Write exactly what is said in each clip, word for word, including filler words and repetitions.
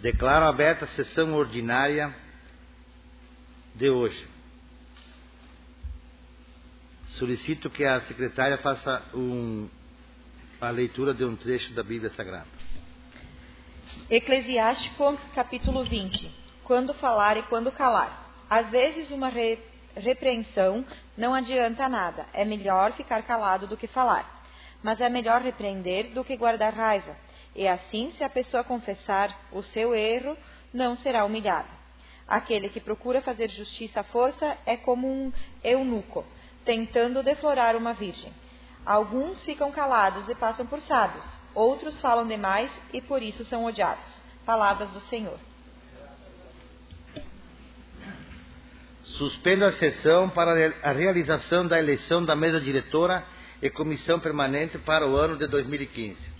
Declaro aberta a sessão ordinária de hoje. Solicito que a secretária faça um, a leitura de um trecho da Bíblia Sagrada. Eclesiástico, capítulo vinte. Quando falar e quando calar. Às vezes uma re, repreensão não adianta nada. É melhor ficar calado do que falar. Mas é melhor repreender do que guardar raiva. E assim, se a pessoa confessar o seu erro, não será humilhada. Aquele que procura fazer justiça à força é como um eunuco, tentando deflorar uma virgem. Alguns ficam calados e passam por sábios. Outros falam demais e por isso são odiados. Palavras do Senhor. Suspendo a sessão para a realização da eleição da mesa diretora e comissão permanente para o ano de dois mil e quinze.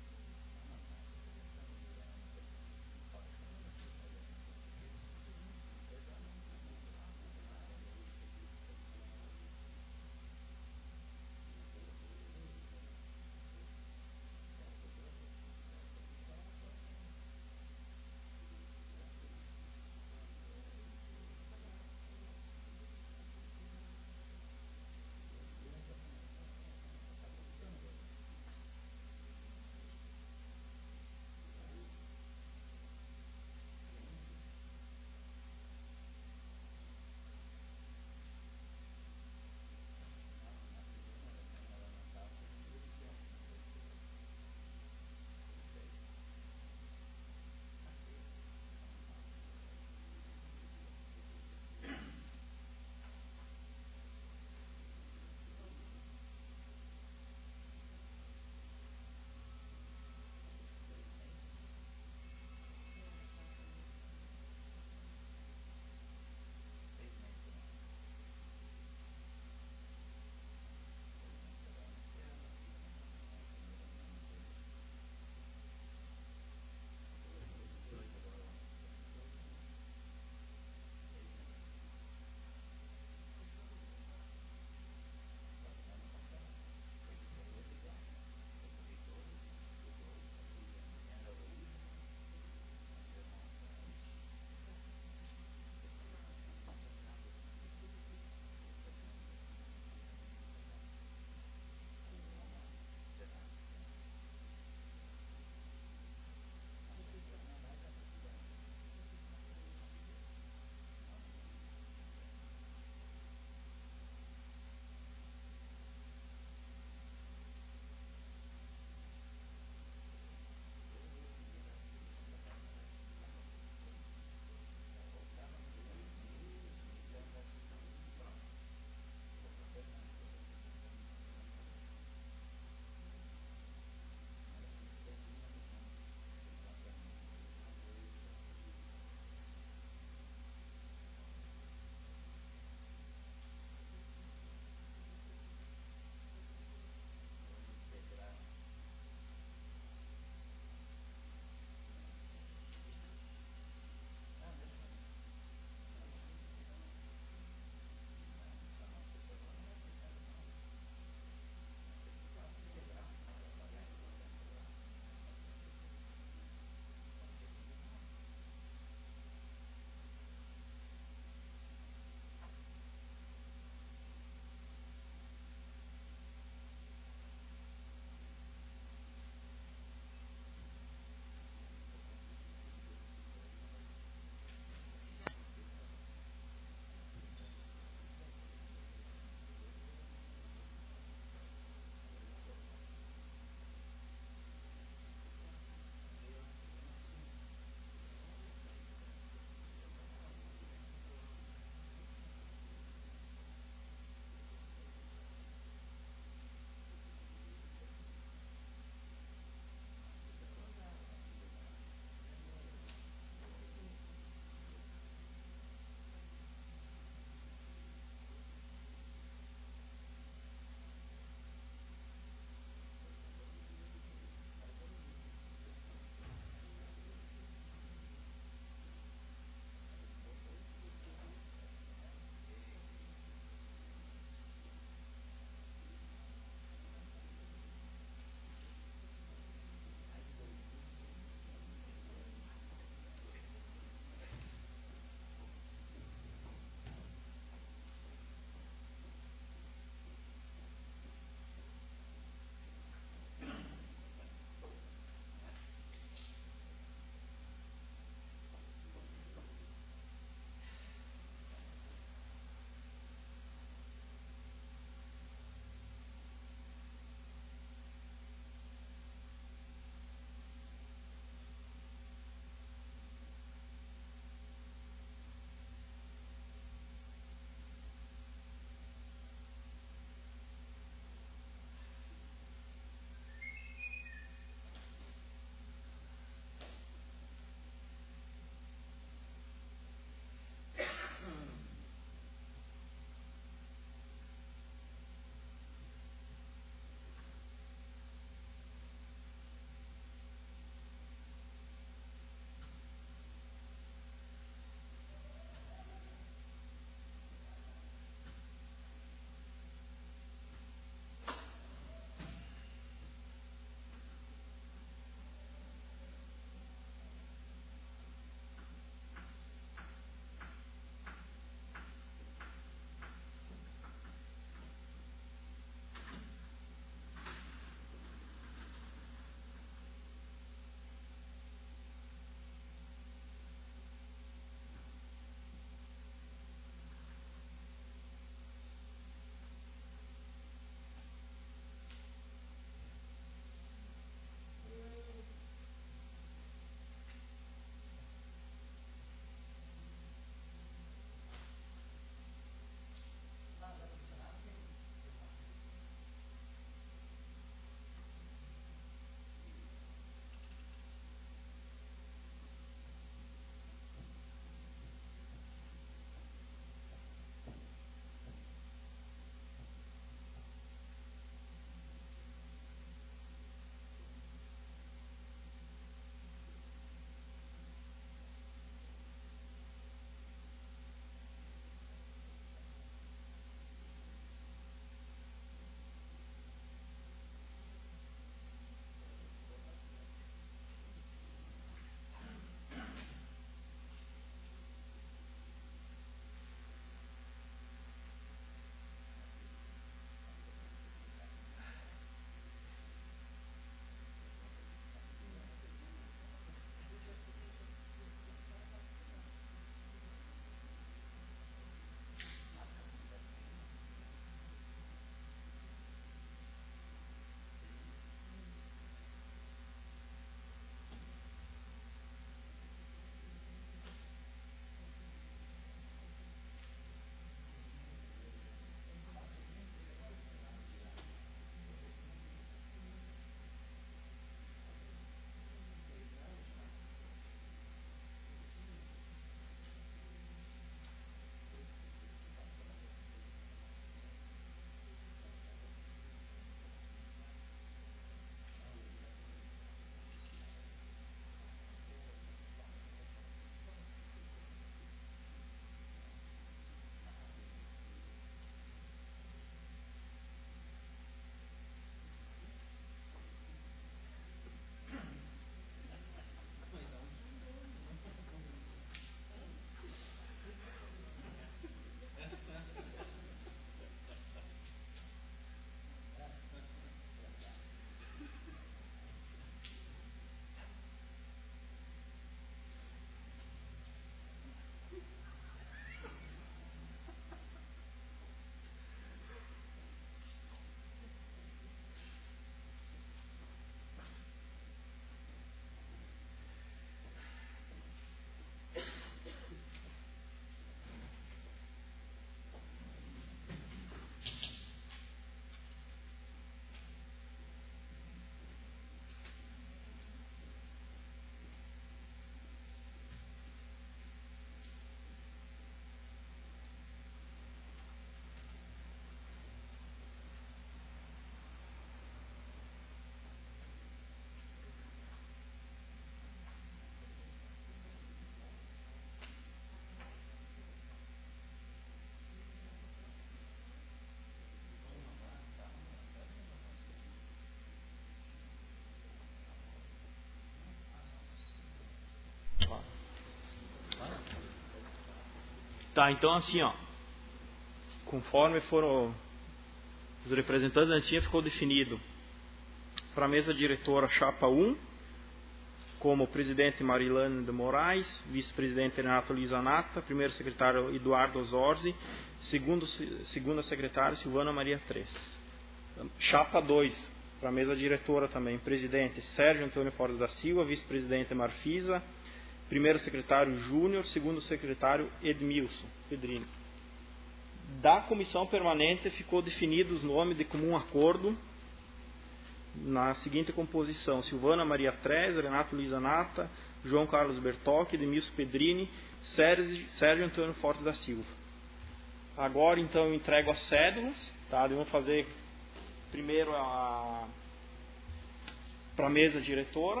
Tá, então assim, ó, conforme foram os representantes da Anistia, ficou definido para a mesa diretora chapa um, como presidente Marilane de Moraes, vice-presidente Renato Lisanata, primeiro secretário Eduardo Zorzi, segundo, segunda secretária Silvana Maria Tres. Chapa dois, para a mesa diretora também, presidente Sérgio Antônio Fortes da Silva, vice-presidente Marfisa, primeiro secretário Júnior, segundo secretário Edmilson Pedrini. Da comissão permanente ficou definido os nomes de comum acordo na seguinte composição: Silvana Maria Tres, Renato Lisanata, João Carlos Bertocchi, Edmilson Pedrini, Sérgio, Sérgio Antônio Fortes da Silva. Agora então eu entrego as cédulas, tá? Vamos fazer primeiro a para a mesa diretora.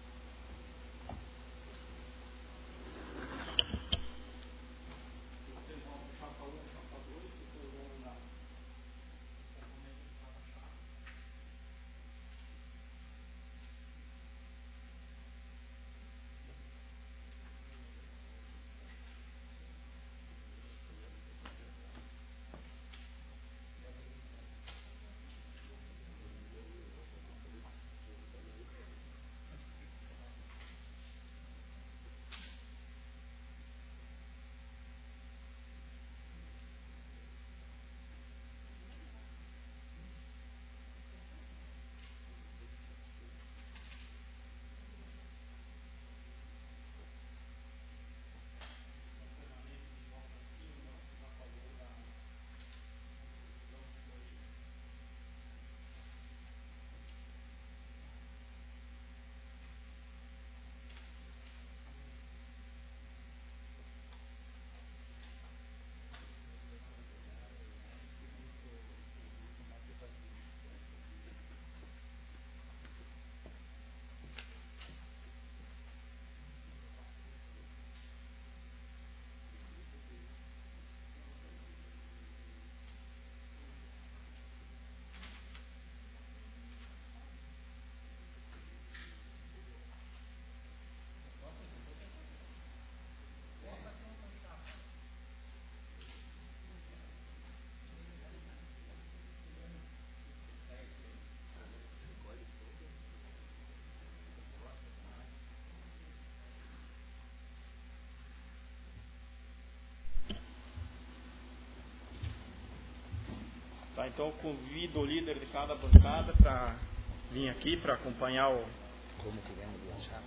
Tá, então eu convido o líder de cada bancada para vir aqui para acompanhar o... Como queremos lançar?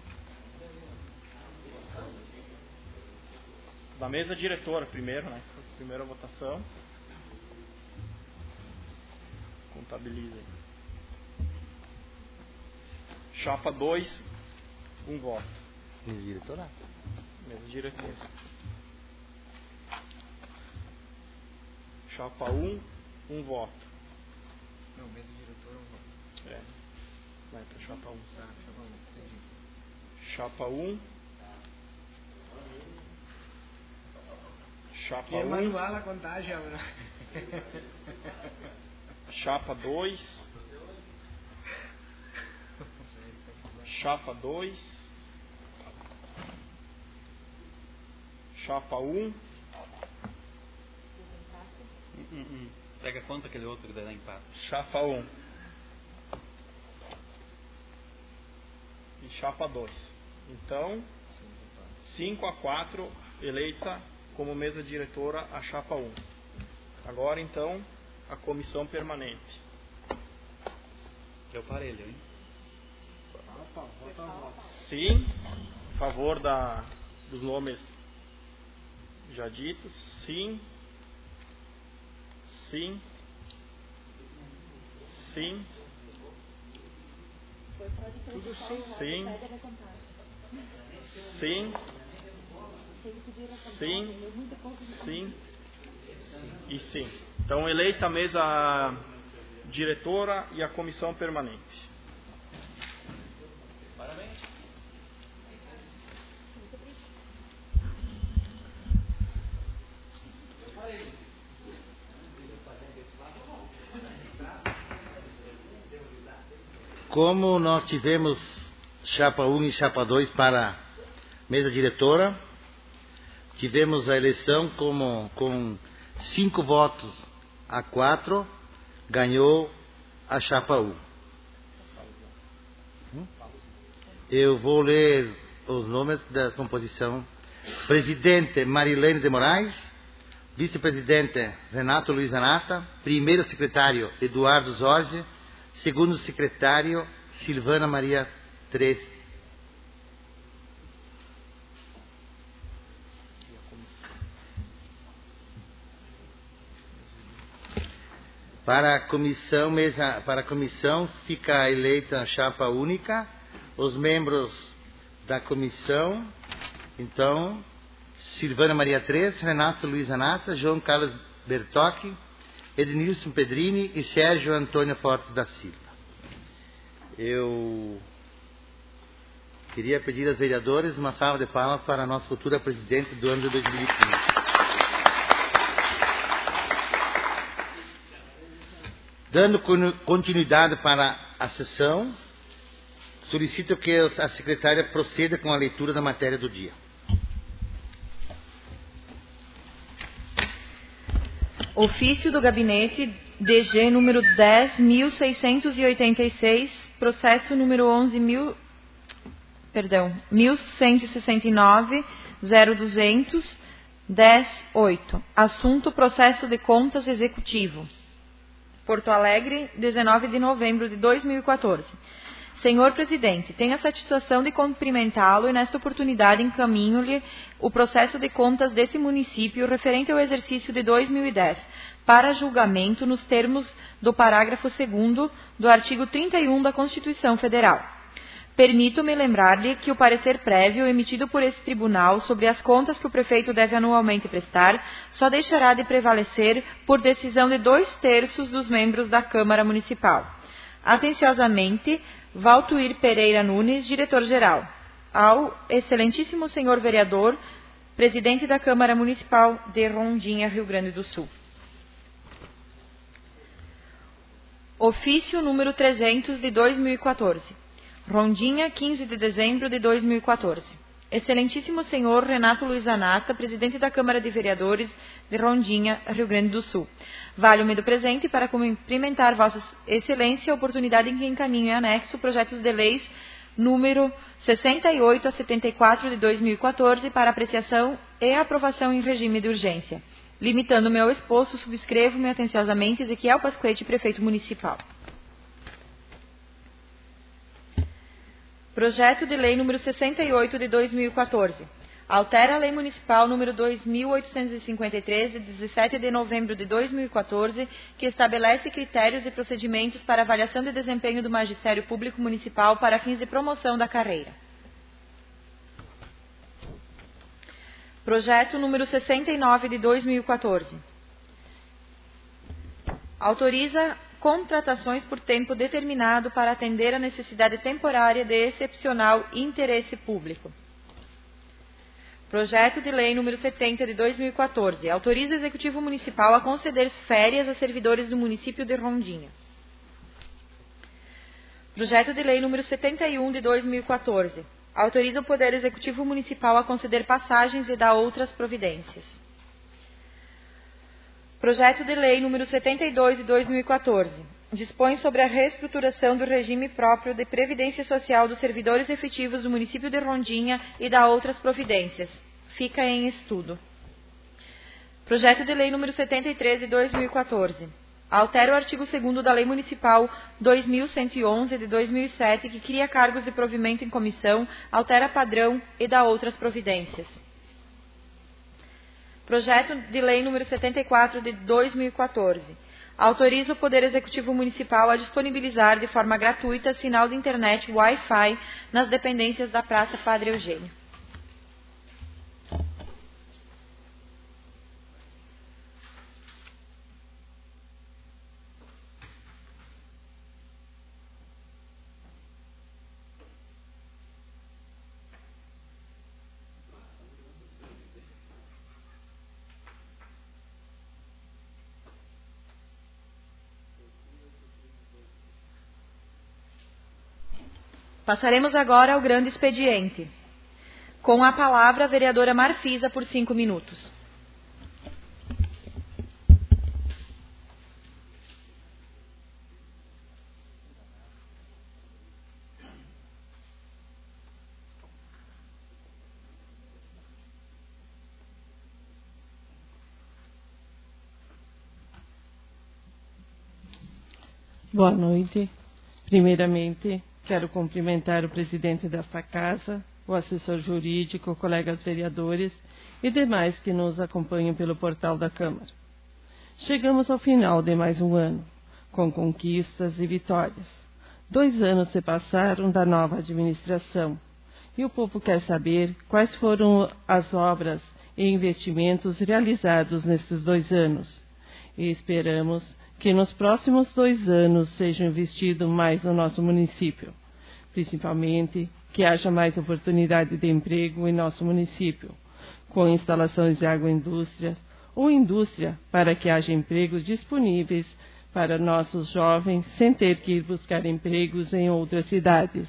Da mesa diretora primeiro, né? Primeira votação. Contabiliza aí. Chapa dois, um voto. Mesa diretora? Mesa diretora. Chapa um, um voto. Não, mesa diretora, um voto. É. Vai para chapa um. Tá, chapa um, entendi. Chapa um. Chapa Que é um. manual a contagem, né? Chapa dois. Chapa dois. Chapa um. Hum, hum, hum. Pega quanto aquele outro que dá empate? Chapa um. E chapa dois. Então, cinco a quatro eleita como mesa diretora a chapa um. Agora então a comissão permanente. Que é o parelho, hein? Sim, a favor da, dos nomes já ditos. Sim. Sim. Sim. Tudo sim. Sim. Sim. Sim. E sim. Então eleita a mesa diretora e a comissão permanente. Parabéns. Como nós tivemos chapa um e chapa dois para mesa diretora, tivemos a eleição como, com cinco votos a quatro, ganhou a chapa um. Eu vou ler os nomes da composição. Presidente Marilene de Moraes, vice-presidente Renato Luiz Anata, primeiro secretário Eduardo Jorge, segundo secretário Silvana Maria Três. Para a comissão, mesa, para a comissão fica eleita a chapa única, os membros da comissão, então, Silvana Maria Três, Renato Luiz Anata, João Carlos Bertocchi, Ednilson Pedrini e Sérgio Antônio Fortes da Silva. Eu queria pedir aos vereadores uma salva de palmas para a nossa futura presidente do ano de dois mil e quinze. Dando continuidade para a sessão, solicito que a secretária proceda com a leitura da matéria do dia. Ofício do Gabinete D G número dez mil seiscentos e oitenta e seis, processo número onze mil, perdão, mil cento e sessenta e nove, zero duzentos, dez, oito. Assunto: processo de contas executivo. Porto Alegre, dezenove de novembro de dois mil e quatorze. Senhor Presidente, tenho a satisfação de cumprimentá-lo e nesta oportunidade encaminho-lhe o processo de contas desse município referente ao exercício de dois mil e dez, para julgamento nos termos do parágrafo segundo do artigo trinta e um da Constituição Federal. Permito-me lembrar-lhe que o parecer prévio emitido por esse tribunal sobre as contas que o prefeito deve anualmente prestar só deixará de prevalecer por decisão de dois terços dos membros da Câmara Municipal. Atenciosamente, Valtuir Pereira Nunes, diretor-geral. Ao excelentíssimo senhor vereador, presidente da Câmara Municipal de Rondinha, Rio Grande do Sul. Ofício número trezentos de dois mil e quatorze. Rondinha, quinze de dezembro de dois mil e quatorze. Excelentíssimo senhor Renato Luiz Anata, presidente da Câmara de Vereadores de Rondinha, Rio Grande do Sul. Valho-me do presente para cumprimentar Vossa Excelência a oportunidade em que encaminho em anexo projetos de leis número sessenta e oito a setenta e quatro de dois mil e quatorze para apreciação e aprovação em regime de urgência. Limitando-me ao exposto, subscrevo-me atenciosamente Ezequiel Pasquete, prefeito municipal. Projeto de Lei número sessenta e oito de dois mil e quatorze. Altera a Lei Municipal número dois mil oitocentos e cinquenta e três, de dezessete de novembro de dois mil e quatorze, que estabelece critérios e procedimentos para avaliação de desempenho do Magistério Público Municipal para fins de promoção da carreira. Projeto número sessenta e nove de dois mil e quatorze. Autoriza contratações por tempo determinado para atender a necessidade temporária de excepcional interesse público. Projeto de Lei número setenta de dois mil e quatorze. Autoriza o Executivo Municipal a conceder férias a servidores do município de Rondinha. Projeto de Lei número setenta e um de dois mil e quatorze. Autoriza o Poder Executivo Municipal a conceder passagens e dar outras providências. Projeto de Lei número setenta e dois de dois mil e quatorze. Dispõe sobre a reestruturação do regime próprio de previdência social dos servidores efetivos do município de Rondinha e dá outras providências. Fica em estudo. Projeto de Lei número setenta e três de dois mil e quatorze. Altera o artigo segundo da Lei Municipal dois mil cento e onze de dois mil e sete, que cria cargos de provimento em comissão, altera padrão e dá outras providências. Projeto de Lei número setenta e quatro de dois mil e quatorze. Autoriza o Poder Executivo Municipal a disponibilizar de forma gratuita sinal de internet Wi-Fi nas dependências da Praça Padre Eugênio. Passaremos agora ao grande expediente. Com a palavra, a vereadora Marfisa, por cinco minutos. Boa noite. Primeiramente, quero cumprimentar o presidente desta casa, o assessor jurídico, colegas vereadores e demais que nos acompanham pelo portal da Câmara. Chegamos ao final de mais um ano, com conquistas e vitórias. Dois anos se passaram da nova administração e o povo quer saber quais foram as obras e investimentos realizados nesses dois anos. E esperamos que nos próximos dois anos seja investido mais no nosso município, principalmente que haja mais oportunidade de emprego em nosso município, com instalações de agroindústrias ou indústria para que haja empregos disponíveis para nossos jovens sem ter que ir buscar empregos em outras cidades.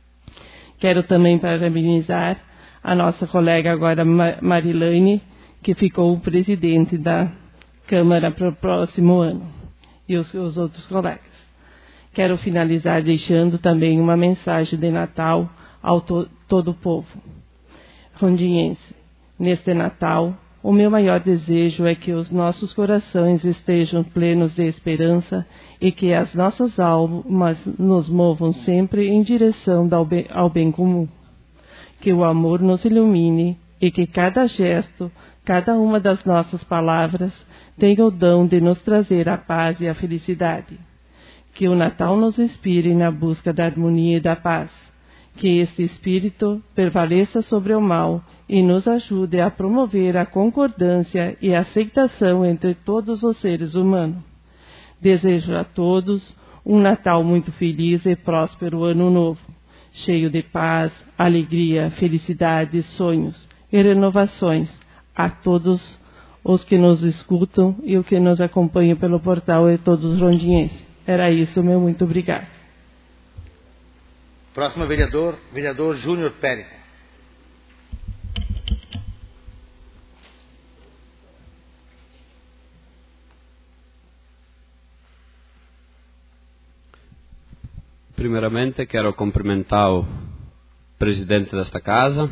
Quero também parabenizar a nossa colega agora Marilane, que ficou o presidente da Câmara para o próximo ano, e os, os outros colegas. Quero finalizar deixando também uma mensagem de Natal ao to, todo o povo rondiense. Neste Natal, o meu maior desejo é que os nossos corações estejam plenos de esperança e que as nossas almas nos movam sempre em direção ao bem, ao bem comum. Que o amor nos ilumine e que cada gesto, cada uma das nossas palavras tenha o dom de nos trazer a paz e a felicidade. Que o Natal nos inspire na busca da harmonia e da paz. Que este espírito prevaleça sobre o mal e nos ajude a promover a concordância e a aceitação entre todos os seres humanos. Desejo a todos um Natal muito feliz e próspero ano novo, cheio de paz, alegria, felicidade, sonhos e renovações a todos os que nos escutam e os que nos acompanham pelo portal e todos os rondienses. Era isso, meu muito obrigado. Próximo vereador, vereador Júnior Pérez. Primeiramente, quero cumprimentar o presidente desta casa,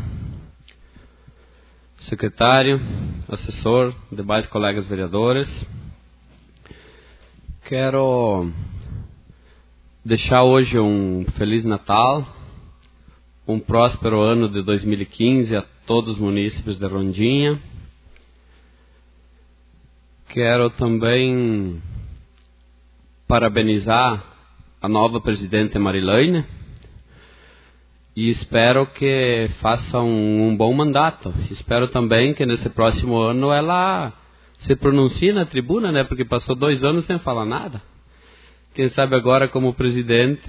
secretário, assessor, demais colegas vereadores. Quero deixar hoje um Feliz Natal, um próspero ano de dois mil e quinze a todos os munícipes de Rondinha. Quero também parabenizar a nova presidente Marilane e espero que faça um, um bom mandato. Espero também que nesse próximo ano ela se pronuncie na tribuna, né? Porque passou dois anos sem falar nada. Quem sabe agora, como presidente,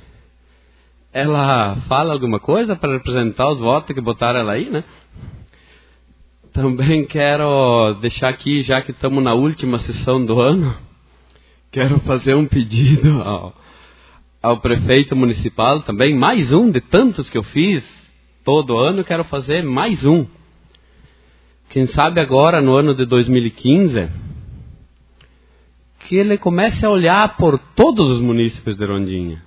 ela fala alguma coisa para representar os votos que botaram ela aí, né? Também quero deixar aqui, já que estamos na última sessão do ano, quero fazer um pedido ao, ao prefeito municipal também, mais um de tantos que eu fiz todo ano, quero fazer mais um. Quem sabe agora, no ano de dois mil e quinze, que ele comece a olhar por todos os munícipes de Rondinha.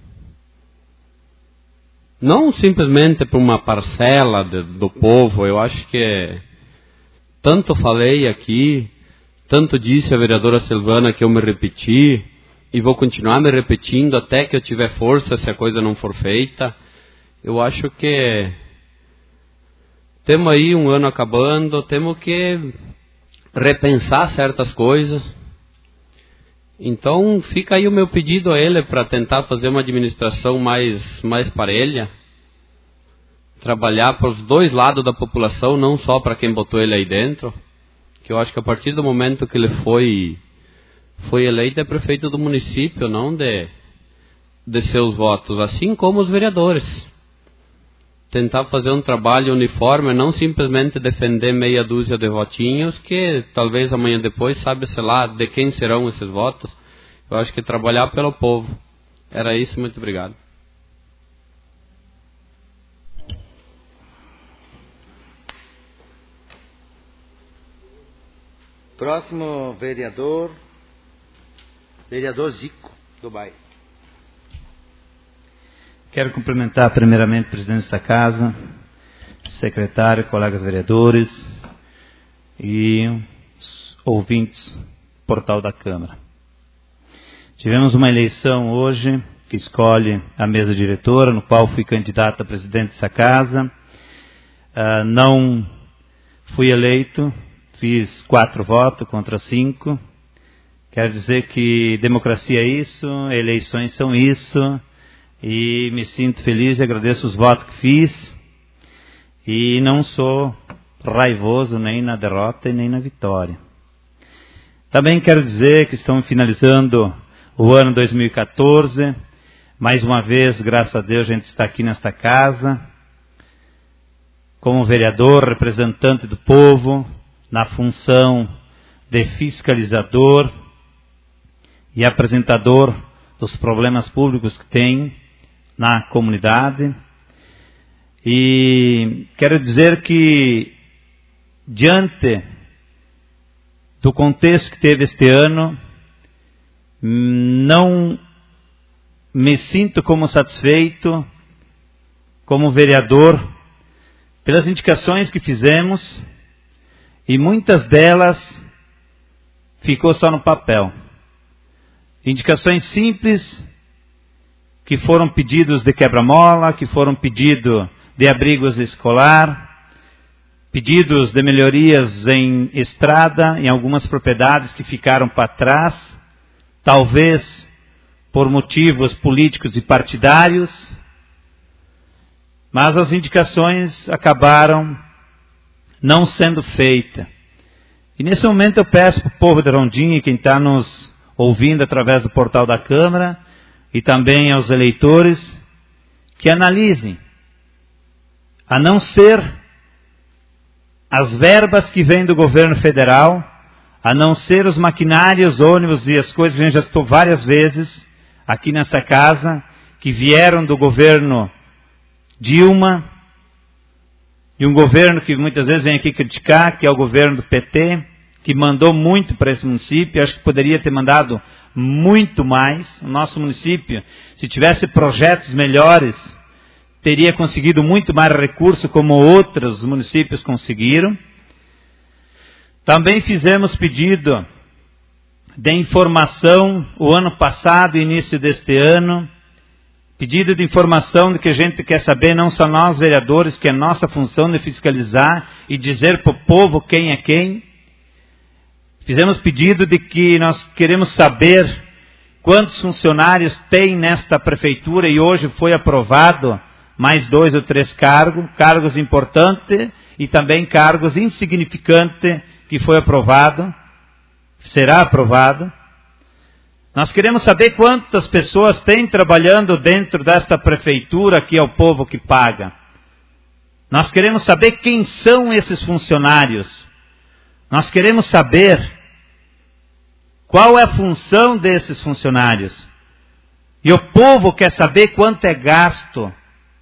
Não simplesmente por uma parcela de, do povo. Eu acho que tanto falei aqui, tanto disse a vereadora Silvana que eu me repeti, e vou continuar me repetindo até que eu tiver força se a coisa não for feita. Eu acho que temos aí um ano acabando, temos que repensar certas coisas. Então fica aí o meu pedido a ele para tentar fazer uma administração mais, mais parelha, trabalhar para os dois lados da população, não só para quem botou ele aí dentro, que eu acho que a partir do momento que ele foi, foi eleito é prefeito do município, não de, de seus votos, assim como os vereadores. Tentar fazer um trabalho uniforme, não simplesmente defender meia dúzia de votinhos, que talvez amanhã depois sabe-se lá de quem serão esses votos. Eu acho que trabalhar pelo povo. Era isso, muito obrigado. Próximo vereador, vereador Zico, do bairro. Quero cumprimentar primeiramente o presidente desta casa, secretário, colegas vereadores e os ouvintes do portal da Câmara. Tivemos uma eleição hoje que escolhe a mesa diretora, no qual fui candidato a presidente dessa casa. Uh, não fui eleito, fiz quatro votos contra cinco. Quero dizer que democracia é isso, eleições são isso, e me sinto feliz e agradeço os votos que fiz. E não sou raivoso nem na derrota e nem na vitória. Também quero dizer que estamos finalizando o ano dois mil e quatorze. Mais uma vez, graças a Deus, a gente está aqui nesta casa, como vereador, representante do povo, na função de fiscalizador e apresentador dos problemas públicos que tem na comunidade. E quero dizer que, diante do contexto que teve este ano, não me sinto como satisfeito, como vereador, pelas indicações que fizemos, e muitas delas ficou só no papel. Indicações simples, que foram pedidos de quebra-mola, que foram pedidos de abrigos escolar, pedidos de melhorias em estrada, em algumas propriedades que ficaram para trás, talvez por motivos políticos e partidários, mas as indicações acabaram não sendo feitas. E nesse momento eu peço para o povo de Rondônia, quem está nos ouvindo através do portal da Câmara, e também aos eleitores, que analisem, a não ser as verbas que vêm do governo federal, a não ser os maquinários, ônibus e as coisas que a gente já citou várias vezes aqui nesta casa, que vieram do governo Dilma, de um governo que muitas vezes vem aqui criticar, que é o governo do P T, que mandou muito para esse município. Acho que poderia ter mandado muito mais. O nosso município, se tivesse projetos melhores, teria conseguido muito mais recursos, como outros municípios conseguiram. Também fizemos pedido de informação o ano passado e início deste ano, pedido de informação de que a gente quer saber, não só nós vereadores, que é nossa função de fiscalizar e dizer para o povo quem é quem. Fizemos pedido de que nós queremos saber quantos funcionários tem nesta prefeitura, e hoje foi aprovado mais dois ou três cargos, cargos importantes e também cargos insignificantes, que foi aprovado, será aprovado. Nós queremos saber quantas pessoas tem trabalhando dentro desta prefeitura, que é o povo que paga. Nós queremos saber quem são esses funcionários. Nós queremos saber qual é a função desses funcionários. E o povo quer saber quanto é gasto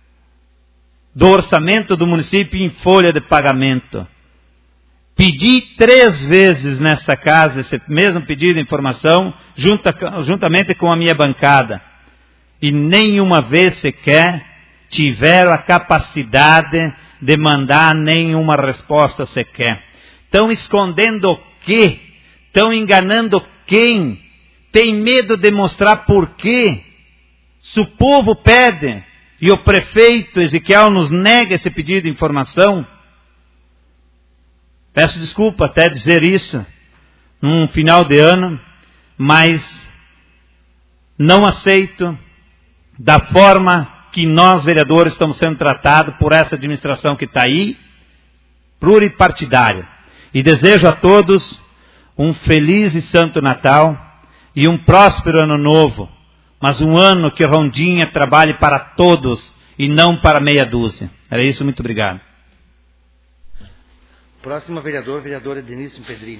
do orçamento do município em folha de pagamento. Pedi três vezes nesta casa esse mesmo pedido de informação, junta, juntamente com a minha bancada. E nenhuma vez sequer tiveram a capacidade de mandar nenhuma resposta sequer. Estão escondendo o quê? Estão enganando quem? Tem medo de mostrar por quê? Se o povo pede e o prefeito Ezequiel nos nega esse pedido de informação, peço desculpa até dizer isso num final de ano, mas não aceito da forma que nós, vereadores, estamos sendo tratados por essa administração que está aí, pluripartidária. E desejo a todos um feliz e santo Natal e um próspero ano novo, mas um ano que Rondônia trabalhe para todos e não para meia dúzia. Era isso, muito obrigado. Próximo vereador, vereadora Denise Pedrini.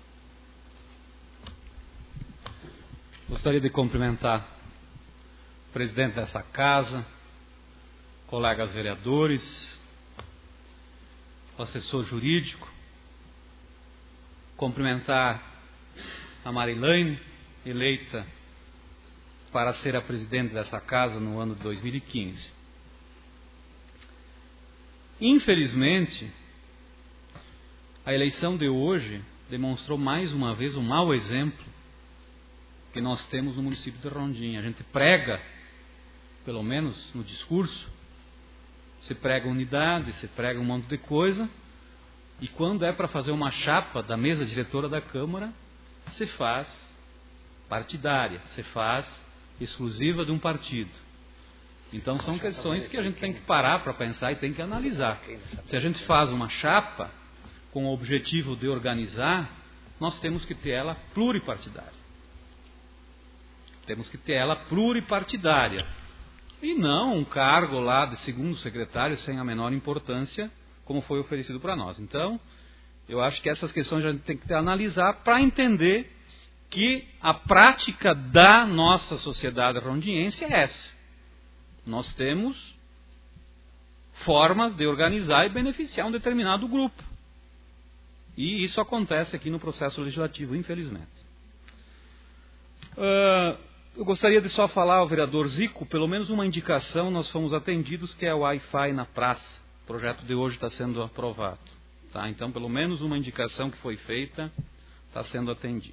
Gostaria de cumprimentar o presidente dessa casa, colegas vereadores, o assessor jurídico, cumprimentar a Marilane, eleita para ser a presidente dessa casa no ano de dois mil e quinze. Infelizmente, a eleição de hoje demonstrou mais uma vez o mau exemplo que nós temos no município de Rondinha. A gente prega, pelo menos no discurso, se prega unidade, se prega um monte de coisa, e quando é para fazer uma chapa da mesa diretora da Câmara, se faz partidária, se faz exclusiva de um partido. Então são questões que a gente tem que parar para pensar e tem que analisar. Se a gente faz uma chapa com o objetivo de organizar, nós temos que ter ela pluripartidária. Temos que ter ela pluripartidária. E não um cargo lá de segundo secretário sem a menor importância, como foi oferecido para nós. Então, eu acho que essas questões a gente tem que analisar para entender que a prática da nossa sociedade rondiense é essa. Nós temos formas de organizar e beneficiar um determinado grupo. E isso acontece aqui no processo legislativo, infelizmente. Uh, eu gostaria de só falar ao vereador Zico, pelo menos uma indicação, nós fomos atendidos, que é o Wi-Fi na praça. O projeto de hoje está sendo aprovado. Tá? Então, pelo menos uma indicação que foi feita está sendo atendida.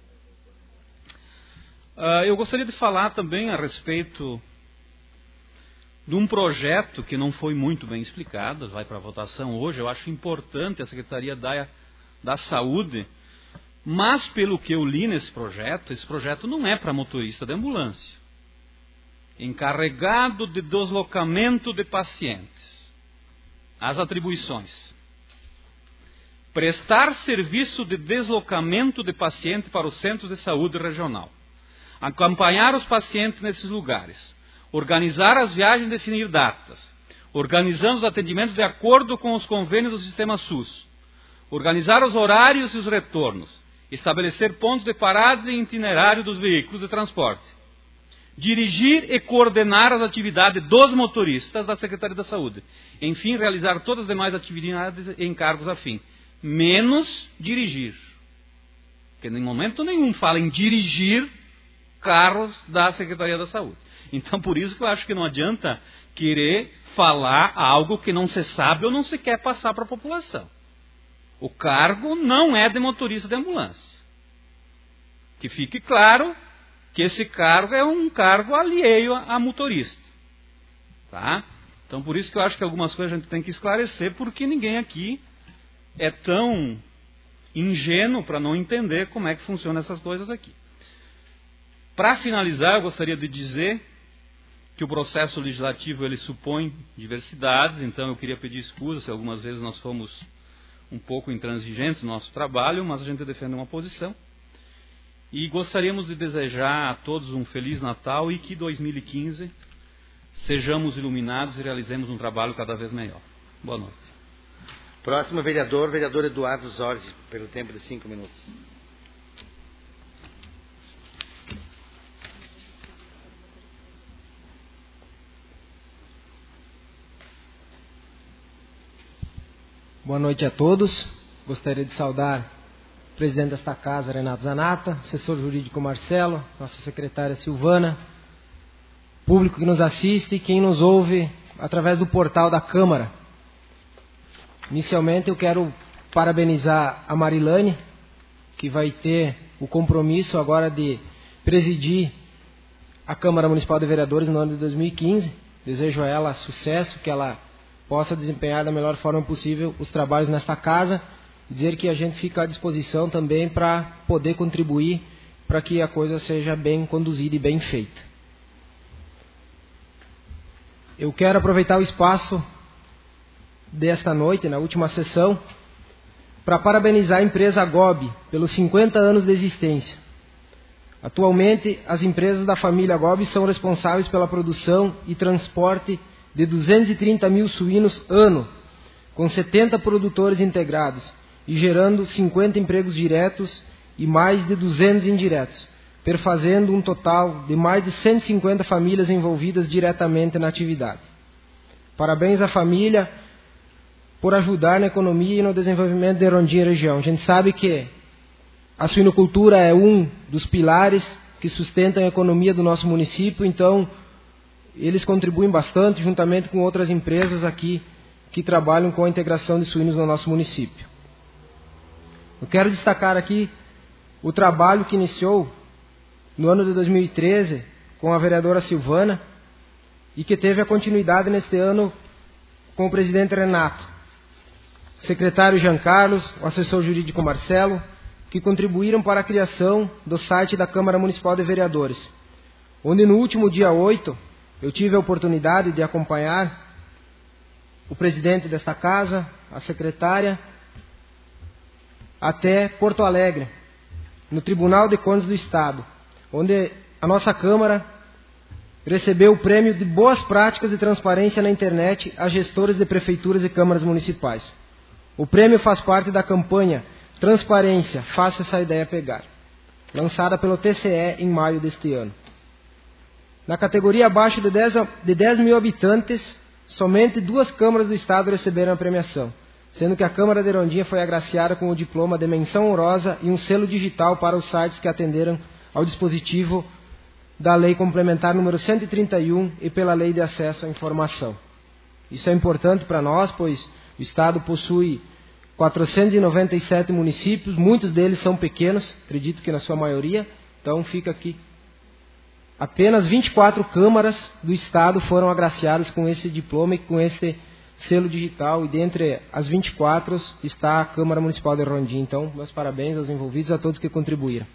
Uh, eu gostaria de falar também a respeito de um projeto que não foi muito bem explicado, vai para a votação hoje. Eu acho importante a Secretaria da, da Saúde, mas pelo que eu li nesse projeto, esse projeto não é para motorista de ambulância. Encarregado de deslocamento de pacientes. As atribuições: prestar serviço de deslocamento de paciente para os centros de saúde regional, acompanhar os pacientes nesses lugares, organizar as viagens e definir datas, organizando os atendimentos de acordo com os convênios do Sistema SUS, organizar os horários e os retornos, estabelecer pontos de parada e itinerário dos veículos de transporte, dirigir e coordenar as atividades dos motoristas da Secretaria da Saúde, enfim, realizar todas as demais atividades e encargos afim, menos dirigir. Porque em momento nenhum fala em dirigir carros da Secretaria da Saúde. Então, por isso que eu acho que não adianta querer falar algo que não se sabe ou não se quer passar para a população. O cargo não é de motorista de ambulância. Que fique claro que esse cargo é um cargo alheio a motorista. Tá? Então, por isso que eu acho que algumas coisas a gente tem que esclarecer, porque ninguém aqui é tão ingênuo para não entender como é que funcionam essas coisas aqui. Para finalizar, eu gostaria de dizer que o processo legislativo ele supõe diversidades, então eu queria pedir escusa se algumas vezes nós fomos um pouco intransigentes no nosso trabalho, mas a gente defende uma posição. E gostaríamos de desejar a todos um Feliz Natal e que dois mil e quinze sejamos iluminados e realizemos um trabalho cada vez melhor. Boa noite. Próximo vereador, vereador Eduardo Zorzi, pelo tempo de cinco minutos. Boa noite a todos. Gostaria de saudar o presidente desta casa, Renato Zanata, assessor jurídico Marcelo, nossa secretária Silvana, público que nos assiste e quem nos ouve através do portal da Câmara. Inicialmente eu quero parabenizar a Marilane, que vai ter o compromisso agora de presidir a Câmara Municipal de Vereadores no ano de dois mil e quinze. Desejo a ela sucesso, que ela possa desempenhar da melhor forma possível os trabalhos nesta casa, e dizer que a gente fica à disposição também para poder contribuir para que a coisa seja bem conduzida e bem feita. Eu quero aproveitar o espaço desta noite, na última sessão, para parabenizar a empresa Gobi pelos cinquenta anos de existência. Atualmente, as empresas da família Gobi são responsáveis pela produção e transporte de duzentos e trinta mil suínos ano, com setenta produtores integrados e gerando cinquenta empregos diretos e mais de duzentos indiretos, perfazendo um total de mais de cento e cinquenta famílias envolvidas diretamente na atividade. Parabéns à família por ajudar na economia e no desenvolvimento de Rondinha e região. A gente sabe que a suinocultura é um dos pilares que sustentam a economia do nosso município, então eles contribuem bastante juntamente com outras empresas aqui que trabalham com a integração de suínos no nosso município. Eu quero destacar aqui o trabalho que iniciou no ano de dois mil e treze com a vereadora Silvana e que teve a continuidade neste ano com o presidente Renato, o secretário Jean Carlos, o assessor jurídico Marcelo, que contribuíram para a criação do site da Câmara Municipal de Vereadores, onde no último dia oito eu tive a oportunidade de acompanhar o presidente desta casa, a secretária, até Porto Alegre, no Tribunal de Contas do Estado, onde a nossa Câmara recebeu o prêmio de boas práticas de transparência na internet a gestores de prefeituras e câmaras municipais. O prêmio faz parte da campanha Transparência, faça essa ideia pegar, lançada pelo T C E em maio deste ano. Na categoria abaixo de dez, de dez mil habitantes, somente duas câmaras do Estado receberam a premiação, sendo que a Câmara de Rondinha foi agraciada com o diploma de menção honrosa e um selo digital para os sites que atenderam ao dispositivo da Lei Complementar número cento e trinta e um e pela Lei de Acesso à Informação. Isso é importante para nós, pois o Estado possui quatrocentos e noventa e sete municípios, muitos deles são pequenos, acredito que na sua maioria, então fica aqui. Apenas vinte e quatro câmaras do Estado foram agraciadas com esse diploma e com esse selo digital, e dentre as vinte e quatro está a Câmara Municipal de Rondinha. Então, meus parabéns aos envolvidos, a todos que contribuíram.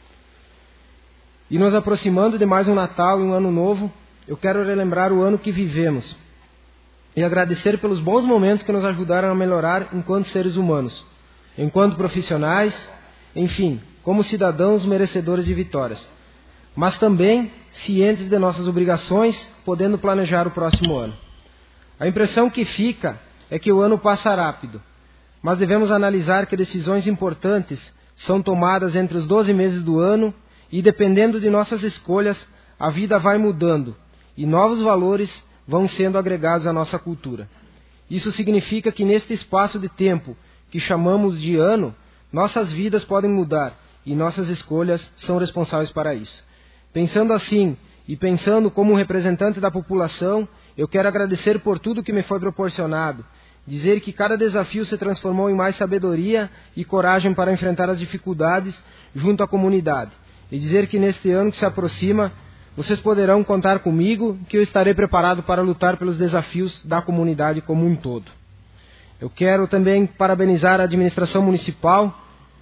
E nos aproximando de mais um Natal e um Ano Novo, eu quero relembrar o ano que vivemos e agradecer pelos bons momentos que nos ajudaram a melhorar enquanto seres humanos, enquanto profissionais, enfim, como cidadãos merecedores de vitórias, mas também cientes de nossas obrigações, podendo planejar o próximo ano. A impressão que fica é que o ano passa rápido, mas devemos analisar que decisões importantes são tomadas entre os doze meses do ano e, dependendo de nossas escolhas, a vida vai mudando e novos valores vão sendo agregados à nossa cultura. Isso significa que neste espaço de tempo que chamamos de ano, nossas vidas podem mudar e nossas escolhas são responsáveis para isso. Pensando assim e pensando como um representante da população, eu quero agradecer por tudo que me foi proporcionado, dizer que cada desafio se transformou em mais sabedoria e coragem para enfrentar as dificuldades junto à comunidade, e dizer que neste ano que se aproxima, vocês poderão contar comigo, que eu estarei preparado para lutar pelos desafios da comunidade como um todo. Eu quero também parabenizar a administração municipal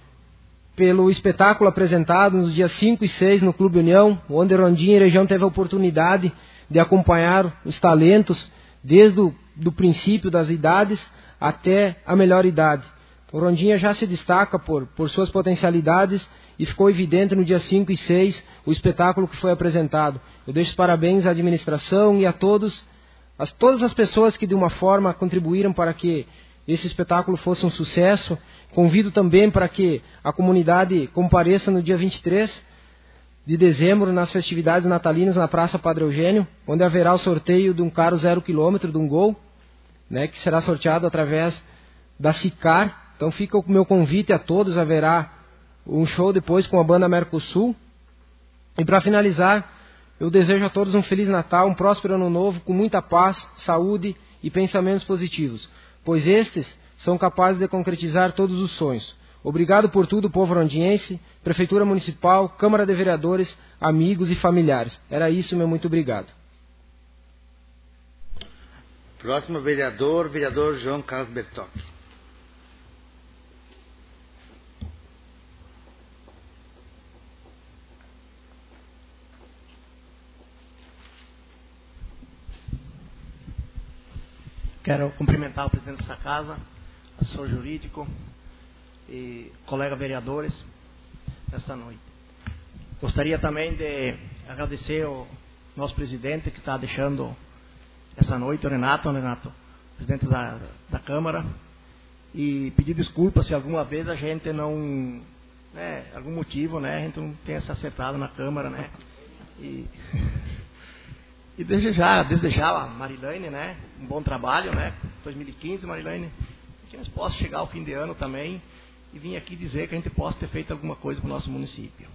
pelo espetáculo apresentado nos dias cinco e seis no Clube União, onde Rondinha e região teve a oportunidade de acompanhar os talentos desde o do princípio das idades até a melhor idade. O Rondinha já se destaca por, por suas potencialidades e ficou evidente no dia cinco e seis o espetáculo que foi apresentado. Eu deixo parabéns à administração e a todos, a todas as pessoas que de uma forma contribuíram para que esse espetáculo fosse um sucesso. Convido também para que a comunidade compareça no dia vinte e três de dezembro nas festividades natalinas na Praça Padre Eugênio, onde haverá o sorteio de um carro zero quilômetro, de um Gol, né, que será sorteado através da Sicar. Então fica o meu convite a todos, haverá um show depois com a banda Mercosul. E para finalizar, eu desejo a todos um Feliz Natal, um próspero Ano Novo, com muita paz, saúde e pensamentos positivos, pois estes são capazes de concretizar todos os sonhos. Obrigado por tudo, povo rondiense, Prefeitura Municipal, Câmara de Vereadores, amigos e familiares. Era isso, meu muito obrigado. Próximo vereador, vereador João Carlos Bertocchi. Quero cumprimentar o presidente dessa casa, assessor jurídico e colegas vereadores nesta noite. Gostaria também de agradecer ao nosso presidente que está deixando essa noite, o Renato, o Renato, presidente da, da Câmara, e pedir desculpas se alguma vez a gente não né, algum motivo, né, a gente não tenha se acertado na Câmara, né, e, e desejar, desejar a Marilane, né, um bom trabalho, né, dois mil e quinze, Marilane, que nós possamos chegar ao fim de ano também e vir aqui dizer que a gente possa ter feito alguma coisa para o nosso município.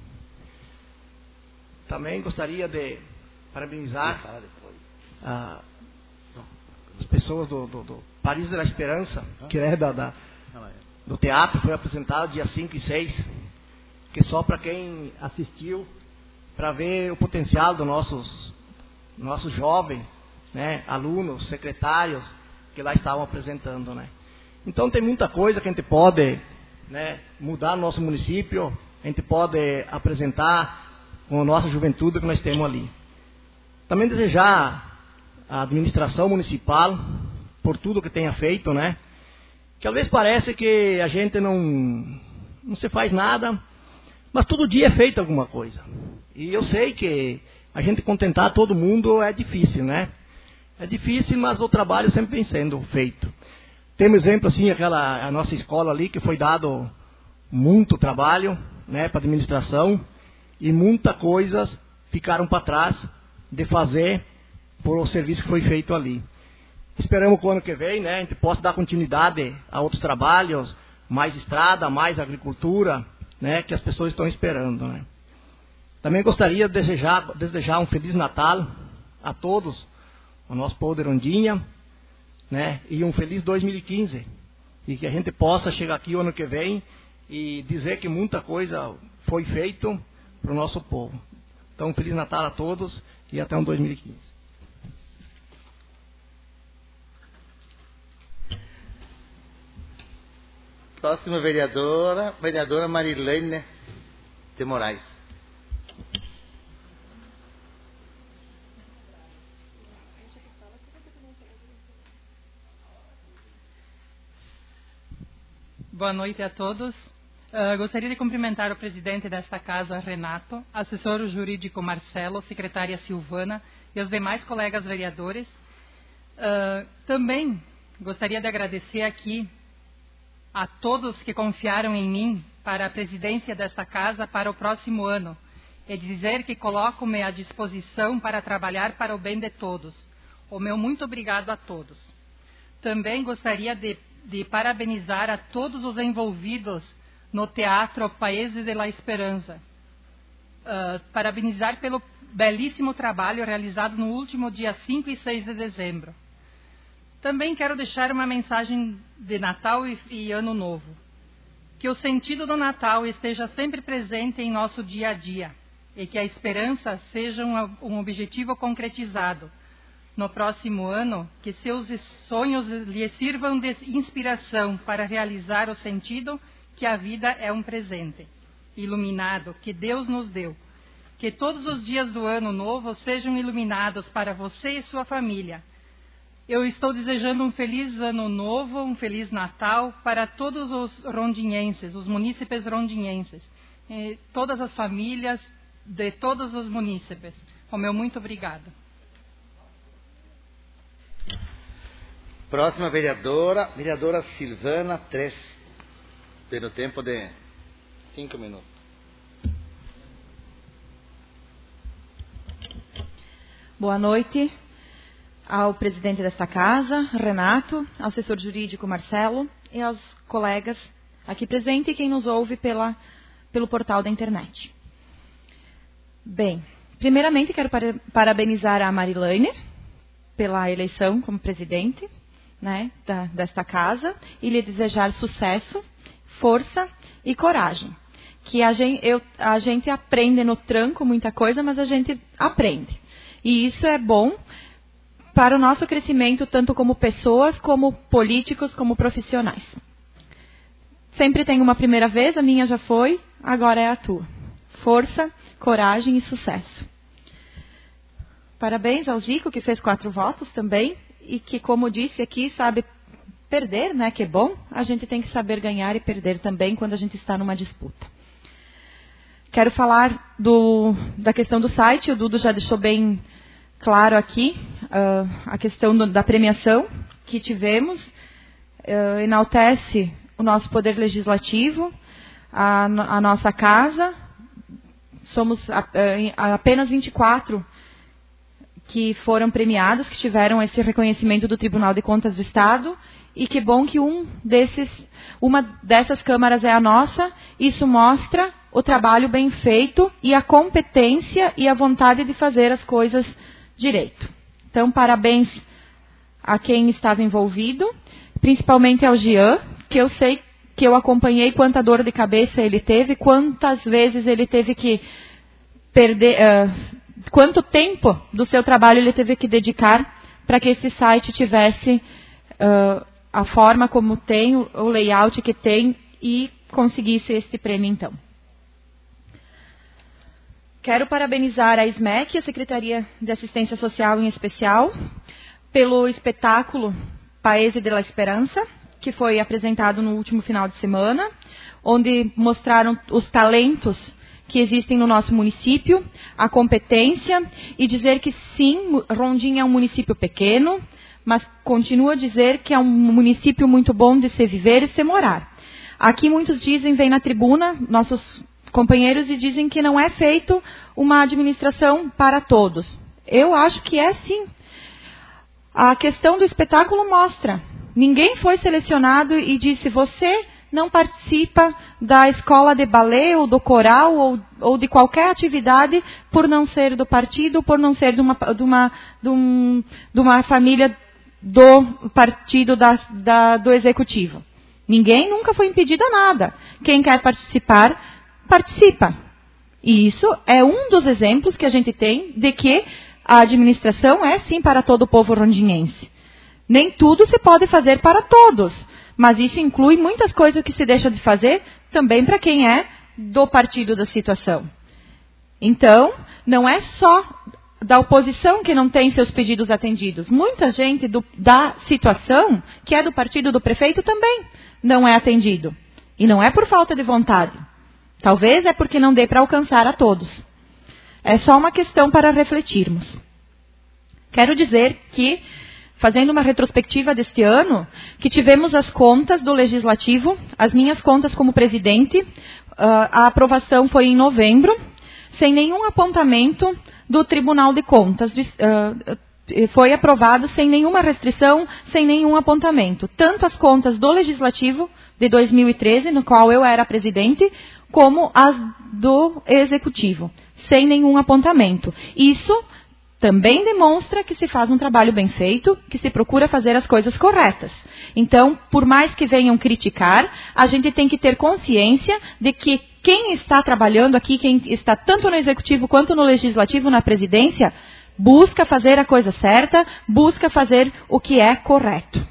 Também gostaria de parabenizar a, as pessoas do, do, do Paris da Esperança, que é da, da, do teatro, foi apresentado dia cinco e seis, que só para quem assistiu, para ver o potencial dos nossos, nossos jovens, né, alunos, secretários, que lá estavam apresentando, né. Então tem muita coisa que a gente pode, né, mudar no nosso município, a gente pode apresentar com a nossa juventude que nós temos ali. Também desejar a administração municipal por tudo que tenha feito, né? Que às vezes parece que a gente não, não se faz nada, mas todo dia é feito alguma coisa. E eu sei que a gente contentar todo mundo é difícil, né? É difícil, mas o trabalho sempre vem sendo feito. Temos exemplo assim, aquela a nossa escola ali, que foi dado muito trabalho, né, para a administração, e muitas coisas ficaram para trás de fazer por o serviço que foi feito ali. Esperamos que o ano que vem, né, a gente possa dar continuidade a outros trabalhos, mais estrada, mais agricultura, né, que as pessoas estão esperando, né. Também gostaria de desejar, desejar um Feliz Natal a todos, o nosso povo de Rondinha, né, e um feliz dois mil e quinze. E que a gente possa chegar aqui o ano que vem e dizer que muita coisa foi feita para o nosso povo. Então, um Feliz Natal a todos e até um dois mil e quinze. Próxima vereadora, vereadora Marilane de Moraes. Boa noite a todos. Uh, gostaria de cumprimentar o presidente desta casa, Renato, assessor jurídico Marcelo, secretária Silvana e os demais colegas vereadores. Uh, também gostaria de agradecer aqui a todos que confiaram em mim para a presidência desta casa para o próximo ano e dizer que coloco-me à disposição para trabalhar para o bem de todos. O meu muito obrigado a todos. Também gostaria de de parabenizar a todos os envolvidos no Teatro País de la Esperança. Uh, parabenizar pelo belíssimo trabalho realizado no último dia cinco e seis de dezembro. Também quero deixar uma mensagem de Natal e, e Ano Novo. Que o sentido do Natal esteja sempre presente em nosso dia a dia e que a esperança seja um, um objetivo concretizado. No próximo ano, que seus sonhos lhe sirvam de inspiração para realizar o sentido que a vida é um presente iluminado que Deus nos deu. Que todos os dias do ano novo sejam iluminados para você e sua família. Eu estou desejando um feliz ano novo, um feliz Natal para todos os rondinhenses, os munícipes rondinhenses, e todas as famílias de todos os munícipes. O meu muito obrigado. Próxima vereadora, vereadora Silvana Tres, pelo tempo de cinco minutos. Boa noite ao presidente desta casa, Renato, ao assessor jurídico Marcelo e aos colegas aqui presentes e quem nos ouve pela, pelo portal da internet. Bem, primeiramente quero parabenizar a Marilane pela eleição como presidente, né, da, desta casa e lhe desejar sucesso, força e coragem. Que a gente, eu, a gente aprende no tranco muita coisa, mas a gente aprende. E isso é bom para o nosso crescimento, tanto como pessoas, como políticos, como profissionais. Sempre tem uma primeira vez, a minha já foi, agora é a tua. Força, coragem e sucesso. Parabéns ao Zico, que fez quatro votos também. E que, como disse aqui, sabe perder, né, que é bom, a gente tem que saber ganhar e perder também quando a gente está numa disputa. Quero falar do, da questão do site, o Dudu já deixou bem claro aqui, uh, a questão do, da premiação que tivemos, uh, enaltece o nosso poder legislativo, a, a nossa casa. Somos apenas vinte e quatro que foram premiados, que tiveram esse reconhecimento do Tribunal de Contas do Estado, e que bom que um desses, uma dessas câmaras é a nossa. Isso mostra o trabalho bem feito e a competência e a vontade de fazer as coisas direito. Então, parabéns a quem estava envolvido, principalmente ao Jean, que eu sei que eu acompanhei quanta dor de cabeça ele teve, quantas vezes ele teve que perder, uh, quanto tempo do seu trabalho ele teve que dedicar para que esse site tivesse uh, a forma como tem, o layout que tem, e conseguisse este prêmio então. Quero parabenizar a S M E C, a Secretaria de Assistência Social em especial, pelo espetáculo Paese de la Esperança, que foi apresentado no último final de semana, onde mostraram os talentos que existem no nosso município, a competência, e dizer que sim, Rondinha é um município pequeno, mas continua a dizer que é um município muito bom de se viver e se morar. Aqui muitos dizem, vêm na tribuna, nossos companheiros, e dizem que não é feito uma administração para todos. Eu acho que é sim. A questão do espetáculo mostra. Ninguém foi selecionado e disse, você não participa da escola de balé ou do coral ou, ou de qualquer atividade por não ser do partido, por não ser de uma, de uma, de um, de uma família do partido da, da, do executivo. Ninguém nunca foi impedido a nada. Quem quer participar, participa. E isso é um dos exemplos que a gente tem de que a administração é sim para todo o povo rondinense. Nem tudo se pode fazer para todos, mas isso inclui muitas coisas que se deixa de fazer também para quem é do partido da situação. Então, não é só da oposição que não tem seus pedidos atendidos. Muita gente do, da situação, que é do partido do prefeito, também não é atendido. E não é por falta de vontade. Talvez é porque não dê para alcançar a todos. É só uma questão para refletirmos. Quero dizer que, fazendo uma retrospectiva deste ano, que tivemos as contas do Legislativo, as minhas contas como presidente, a aprovação foi em novembro, sem nenhum apontamento do Tribunal de Contas. Foi aprovado sem nenhuma restrição, sem nenhum apontamento. Tanto as contas do Legislativo de dois mil e treze, no qual eu era presidente, como as do Executivo, sem nenhum apontamento. Isso também demonstra que se faz um trabalho bem feito, que se procura fazer as coisas corretas. Então, por mais que venham criticar, a gente tem que ter consciência de que quem está trabalhando aqui, quem está tanto no Executivo quanto no Legislativo, na presidência, busca fazer a coisa certa, busca fazer o que é correto.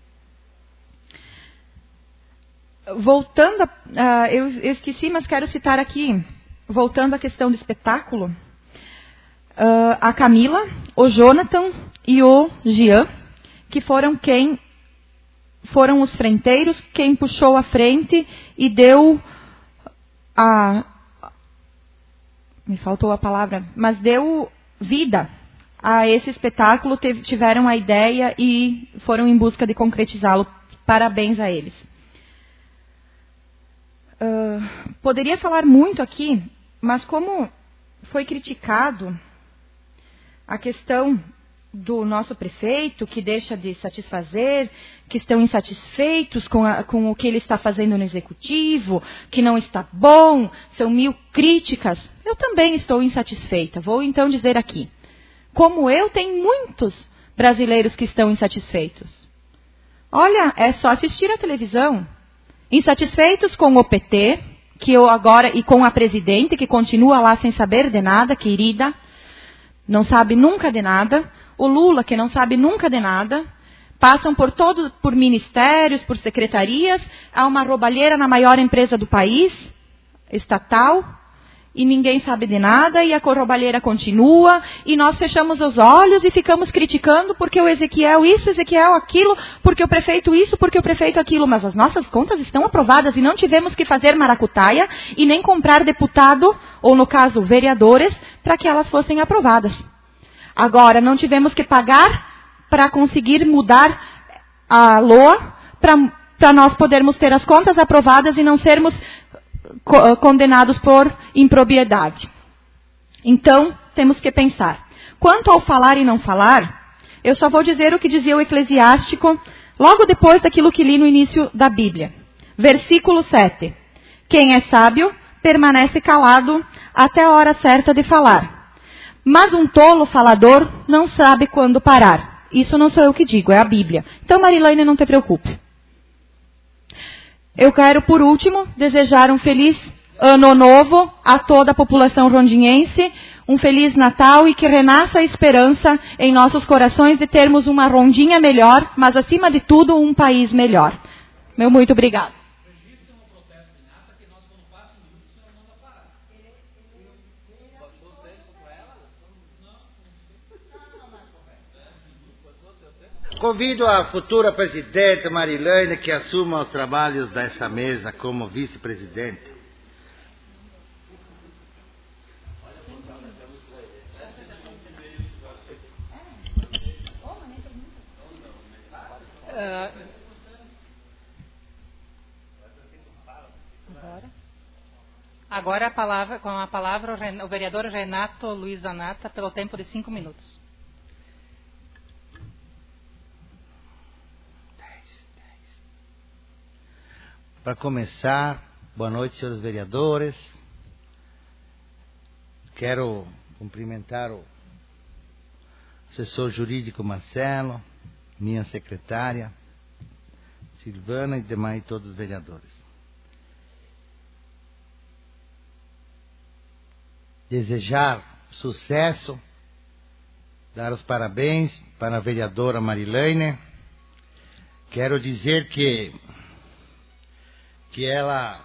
Voltando, a, uh, eu esqueci, mas quero citar aqui, voltando à questão do espetáculo, Uh, a Camila, o Jonathan e o Jean, que foram quem foram os frenteiros, quem puxou a frente e deu a me faltou a palavra, mas deu vida a esse espetáculo, teve, tiveram a ideia e foram em busca de concretizá-lo. Parabéns a eles. Uh, poderia falar muito aqui, mas como foi criticado a questão do nosso prefeito, que deixa de satisfazer, que estão insatisfeitos com, a, com o que ele está fazendo no Executivo, que não está bom, são mil críticas. Eu também estou insatisfeita. Vou então dizer aqui. Como eu, tem muitos brasileiros que estão insatisfeitos. Olha, é só assistir a televisão. Insatisfeitos com o P T, que eu agora, e com a presidente, que continua lá sem saber de nada, querida, não sabe nunca de nada. O Lula, que não sabe nunca de nada. Passam por todos, por ministérios, por secretarias. Há uma roubalheira na maior empresa do país, estatal, e ninguém sabe de nada, e a roubalheira continua, e nós fechamos os olhos e ficamos criticando porque o Ezequiel isso, Ezequiel aquilo, porque o prefeito isso, porque o prefeito aquilo. Mas as nossas contas estão aprovadas e não tivemos que fazer maracutaia e nem comprar deputado, ou no caso, vereadores, para que elas fossem aprovadas. Agora, não tivemos que pagar para conseguir mudar a L O A, para nós podermos ter as contas aprovadas e não sermos co condenados por impropriedade. Então, temos que pensar. Quanto ao falar e não falar, eu só vou dizer o que dizia o Eclesiástico logo depois daquilo que li no início da Bíblia. Versículo sete. Quem é sábio permanece calado até a hora certa de falar. Mas um tolo falador não sabe quando parar. Isso não sou eu que digo, é a Bíblia. Então, Marilane, não te preocupe. Eu quero, por último, desejar um feliz ano novo a toda a população rondinhense, um feliz Natal e que renasça a esperança em nossos corações de termos uma Rondinha melhor, mas, acima de tudo, um país melhor. Meu muito obrigado. Convido a futura presidente Marilane que assuma os trabalhos dessa mesa como vice-presidente. Uh, agora a palavra, com a palavra o vereador Renato Luiz Zanata pelo tempo de cinco minutos. Para começar, boa noite, senhores vereadores. Quero cumprimentar o assessor jurídico Marcelo, minha secretária Silvana e demais todos os vereadores. Desejar sucesso, dar os parabéns para a vereadora Marilane. Quero dizer que que ela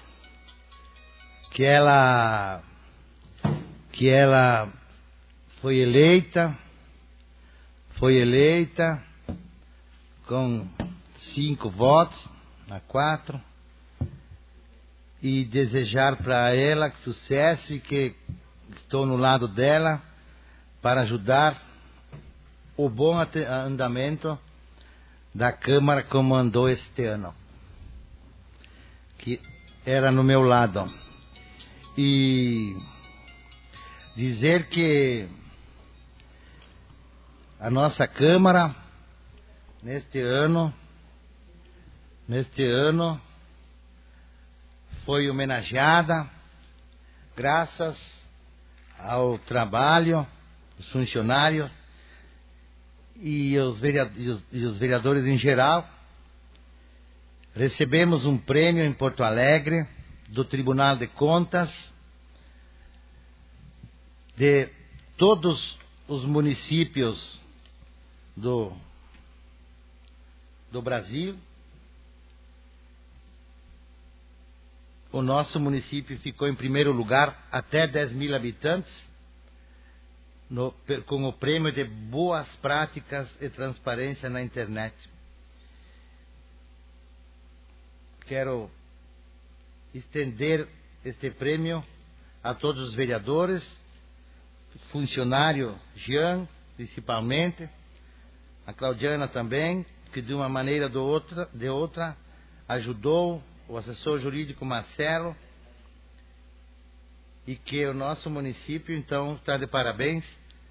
que ela que ela foi eleita foi eleita com cinco votos a quatro e desejar para ela sucesso e que estou no lado dela para ajudar o bom andamento da Câmara como andou este ano, que era no meu lado. E dizer que a nossa Câmara, neste ano, neste ano, foi homenageada graças ao trabalho dos funcionários e os vereadores, e os vereadores em geral. Recebemos um prêmio em Porto Alegre, do Tribunal de Contas, de todos os municípios do, do Brasil. O nosso município ficou em primeiro lugar, até dez mil habitantes, no, com o prêmio de boas práticas e transparência na internet. Quero estender este prêmio a todos os vereadores, funcionário Jean, principalmente, a Claudiana também, que de uma maneira ou de outra, de outra ajudou o assessor jurídico Marcelo, e que o nosso município, então, está de parabéns.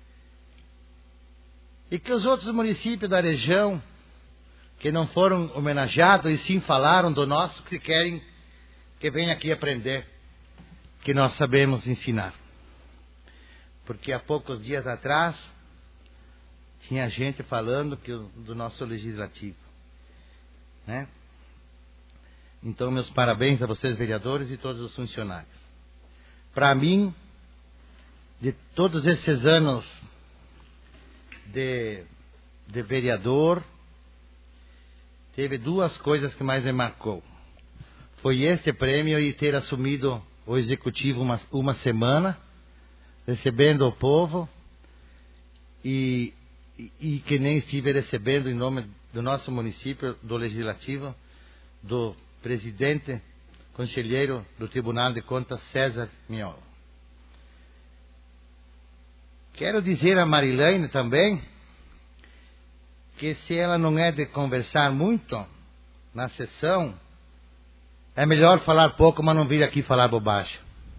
E que os outros municípios da região, que não foram homenageados e sim falaram do nosso, que querem que venha aqui aprender, que nós sabemos ensinar. Porque há poucos dias atrás, tinha gente falando que, do nosso legislativo, né? Então, meus parabéns a vocês, vereadores, e todos os funcionários. Para mim, de todos esses anos de, de vereador, teve duas coisas que mais me marcou. Foi este prêmio e ter assumido o executivo uma, uma semana, recebendo o povo, e, e, e que nem estive recebendo em nome do nosso município, do legislativo, do presidente, conselheiro do Tribunal de Contas, César Miolo. Quero dizer a Marilane também que se ela não é de conversar muito na sessão, é melhor falar pouco, mas não vir aqui falar bobagem.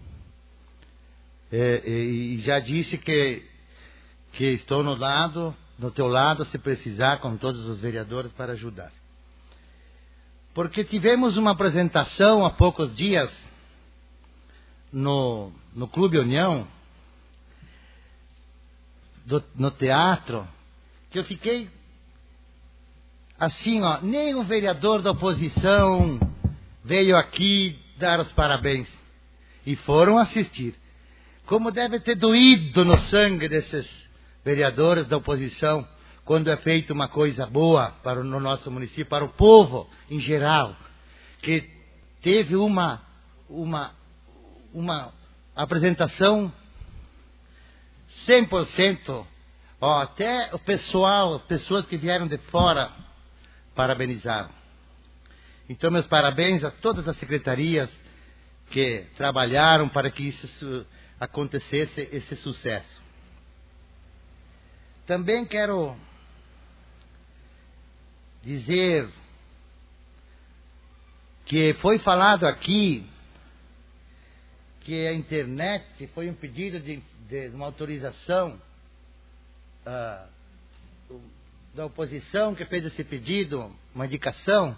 É, e, e já disse que, que estou no lado, no teu lado, se precisar, com todos os vereadores, para ajudar. Porque tivemos uma apresentação há poucos dias no, no Clube União, do, no teatro, que eu fiquei assim, ó, nem o vereador da oposição veio aqui dar os parabéns. E foram assistir. Como deve ter doído no sangue desses vereadores da oposição, quando é feita uma coisa boa para o no nosso município, para o povo em geral, que teve uma, uma, uma apresentação cem por cento, ó, até o pessoal, as pessoas que vieram de fora, parabenizaram. Então, meus parabéns a todas as secretarias que trabalharam para que isso acontecesse, esse sucesso. Também quero dizer que foi falado aqui que a internet foi um pedido de, de uma autorização uh, da oposição que fez esse pedido, uma indicação,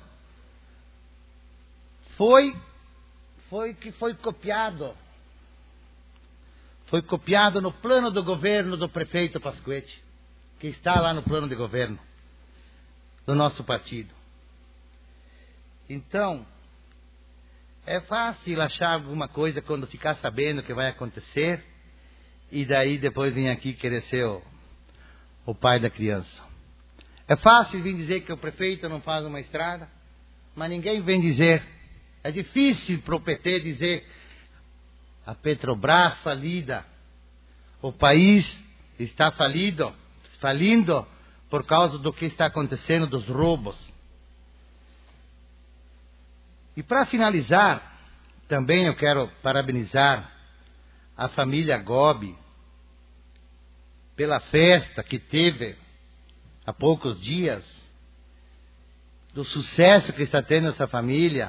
foi, foi que foi copiado. Foi copiado no plano do governo do prefeito Pasquete, que está lá no plano de governo do nosso partido. Então, é fácil achar alguma coisa quando ficar sabendo que vai acontecer, e daí depois vir aqui querer ser o, o pai da criança. É fácil vir dizer que o prefeito não faz uma estrada, mas ninguém vem dizer. É difícil para o P T dizer a Petrobras falida, o país está falido, falindo por causa do que está acontecendo dos roubos. E para finalizar, também eu quero parabenizar a família Gobi pela festa que teve há poucos dias, do sucesso que está tendo essa família,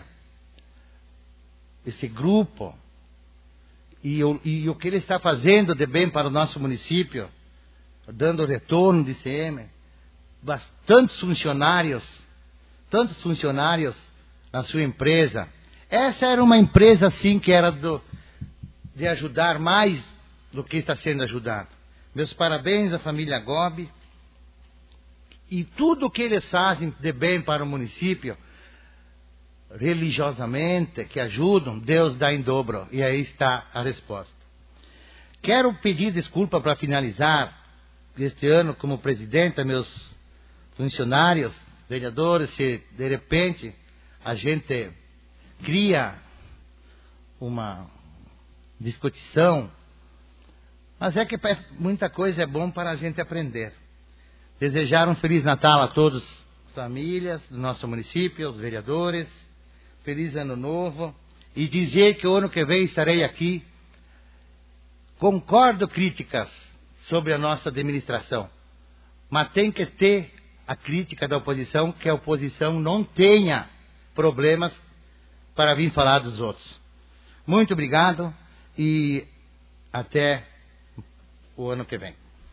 esse grupo, e o, e o que ele está fazendo de bem para o nosso município, dando retorno de I C M, bastantes funcionários, tantos funcionários na sua empresa. Essa era uma empresa assim que era do, de ajudar mais do que está sendo ajudado. Meus parabéns à família Gobi. E tudo o que eles fazem de bem para o município, religiosamente, que ajudam, Deus dá em dobro. E aí está a resposta. Quero pedir desculpa para finalizar este ano como presidente a meus funcionários, vereadores, se de repente a gente cria uma discussão, mas é que muita coisa é bom para a gente aprender. Desejar um Feliz Natal a todos, famílias do nosso município, os vereadores, Feliz Ano Novo, e dizer que o ano que vem estarei aqui. Concordo críticas sobre a nossa administração, mas tem que ter a crítica da oposição, que a oposição não tenha problemas para vir falar dos outros. Muito obrigado e até o ano que vem.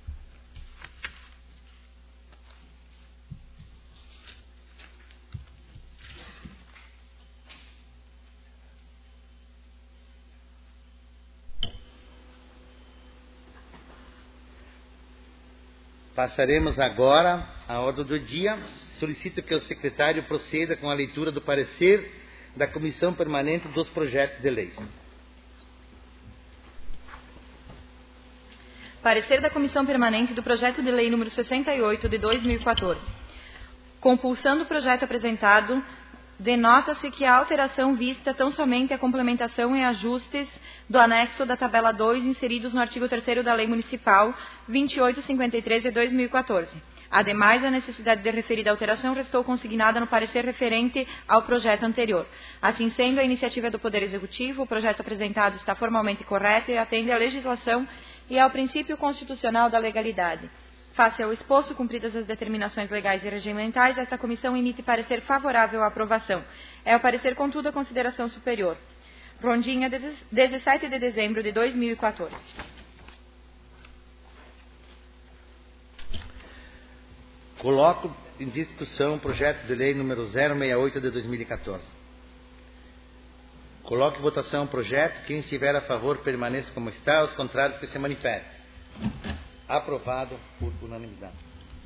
Passaremos agora à ordem do dia. Solicito que o secretário proceda com a leitura do parecer da Comissão Permanente dos Projetos de Lei. Parecer da Comissão Permanente do Projeto de Lei número sessenta e oito, de dois mil e quatorze. Compulsando o projeto apresentado, denota-se que a alteração vista tão somente a complementação e ajustes do anexo da tabela dois inseridos no artigo terceiro da Lei Municipal vinte e oito cinquenta e três de dois mil e quatorze. Ademais, a necessidade de referida alteração restou consignada no parecer referente ao projeto anterior. Assim sendo, a iniciativa do Poder Executivo, o projeto apresentado está formalmente correto e atende à legislação e ao princípio constitucional da legalidade. Face ao exposto, cumpridas as determinações legais e regimentais, esta comissão emite parecer favorável à aprovação. É o parecer, contudo, a consideração superior. Rondinha, dezessete de dezembro de dois mil e quatorze. Coloco em discussão o projeto de lei número zero sessenta e oito de dois mil e quatorze. Coloque em votação o projeto. Quem estiver a favor, permaneça como está. Os contrários, que se manifestem. Aprovado por unanimidade.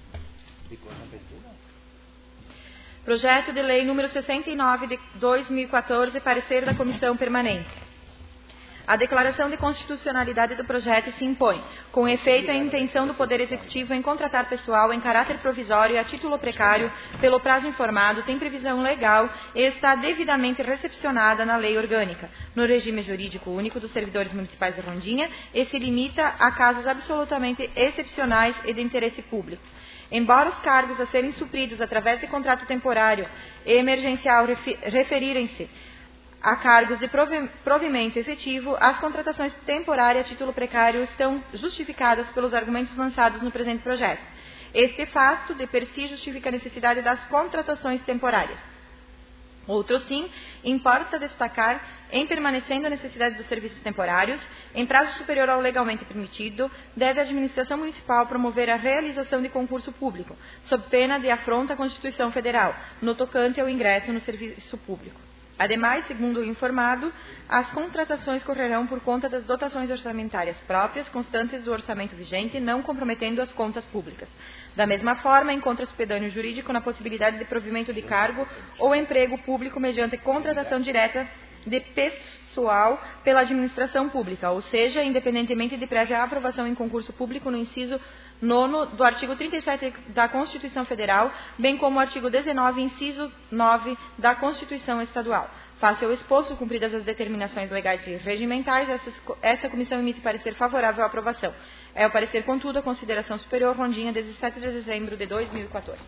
Projeto de lei número sessenta e nove de dois mil e quatorze, parecer da Comissão Permanente. A declaração de constitucionalidade do projeto se impõe, com efeito a intenção do Poder Executivo em contratar pessoal em caráter provisório e a título precário, pelo prazo informado, tem previsão legal e está devidamente recepcionada na Lei Orgânica, no regime jurídico único dos servidores municipais de Rondinha, e se limita a casos absolutamente excepcionais e de interesse público. Embora os cargos a serem supridos através de contrato temporário e emergencial referirem-se a cargos de provimento efetivo, as contratações temporárias a título precário estão justificadas pelos argumentos lançados no presente projeto. Este fato, de per si, justifica a necessidade das contratações temporárias. Outro sim, importa destacar, em permanecendo a necessidade dos serviços temporários, em prazo superior ao legalmente permitido, deve a administração municipal promover a realização de concurso público, sob pena de afronta à Constituição Federal, no tocante ao ingresso no serviço público. Ademais, segundo o informado, as contratações correrão por conta das dotações orçamentárias próprias, constantes do orçamento vigente, não comprometendo as contas públicas. Da mesma forma, encontra-se pedâneo jurídico na possibilidade de provimento de cargo ou emprego público mediante contratação direta de pessoal pela administração pública, ou seja, independentemente de prévia aprovação em concurso público no inciso nono do artigo trinta e sete da Constituição Federal, bem como o artigo dezenove, inciso nove da Constituição Estadual. Face ao exposto, cumpridas as determinações legais e regimentais, essa, essa comissão emite parecer favorável à aprovação. É o parecer, contudo, a consideração superior, Rondinha, dezessete de dezembro de dois mil e quatorze.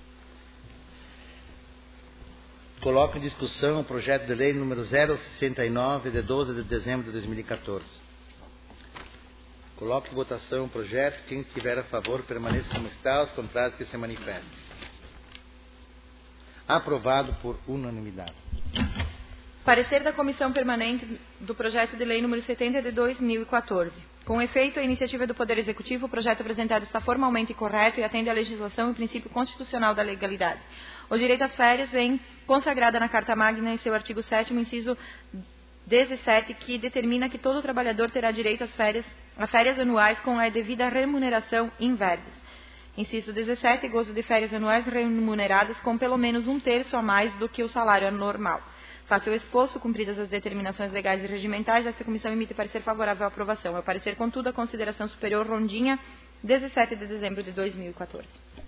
Coloco em discussão o projeto de lei número zero sessenta e nove, de doze de dezembro de dois mil e quatorze. Coloque em votação o projeto. Quem estiver a favor, permaneça como está. Os contrários, que se manifestem. Aprovado por unanimidade. Parecer da Comissão Permanente do projeto de lei número setenta de dois mil e quatorze. Com efeito, a iniciativa do Poder Executivo, o projeto apresentado está formalmente correto e atende à legislação e o princípio constitucional da legalidade. O direito às férias vem consagrada na Carta Magna em seu artigo sétimo, inciso dezessete, que determina que todo trabalhador terá direito às férias, a férias anuais com a devida remuneração in verbis. Inciso dezessete, gozo de férias anuais remuneradas com pelo menos um terço a mais do que o salário normal. Face ao exposto, cumpridas as determinações legais e regimentais, esta comissão emite parecer favorável à aprovação. É o parecer, contudo, a consideração superior, Rondinha, dezessete de dezembro de dois mil e quatorze.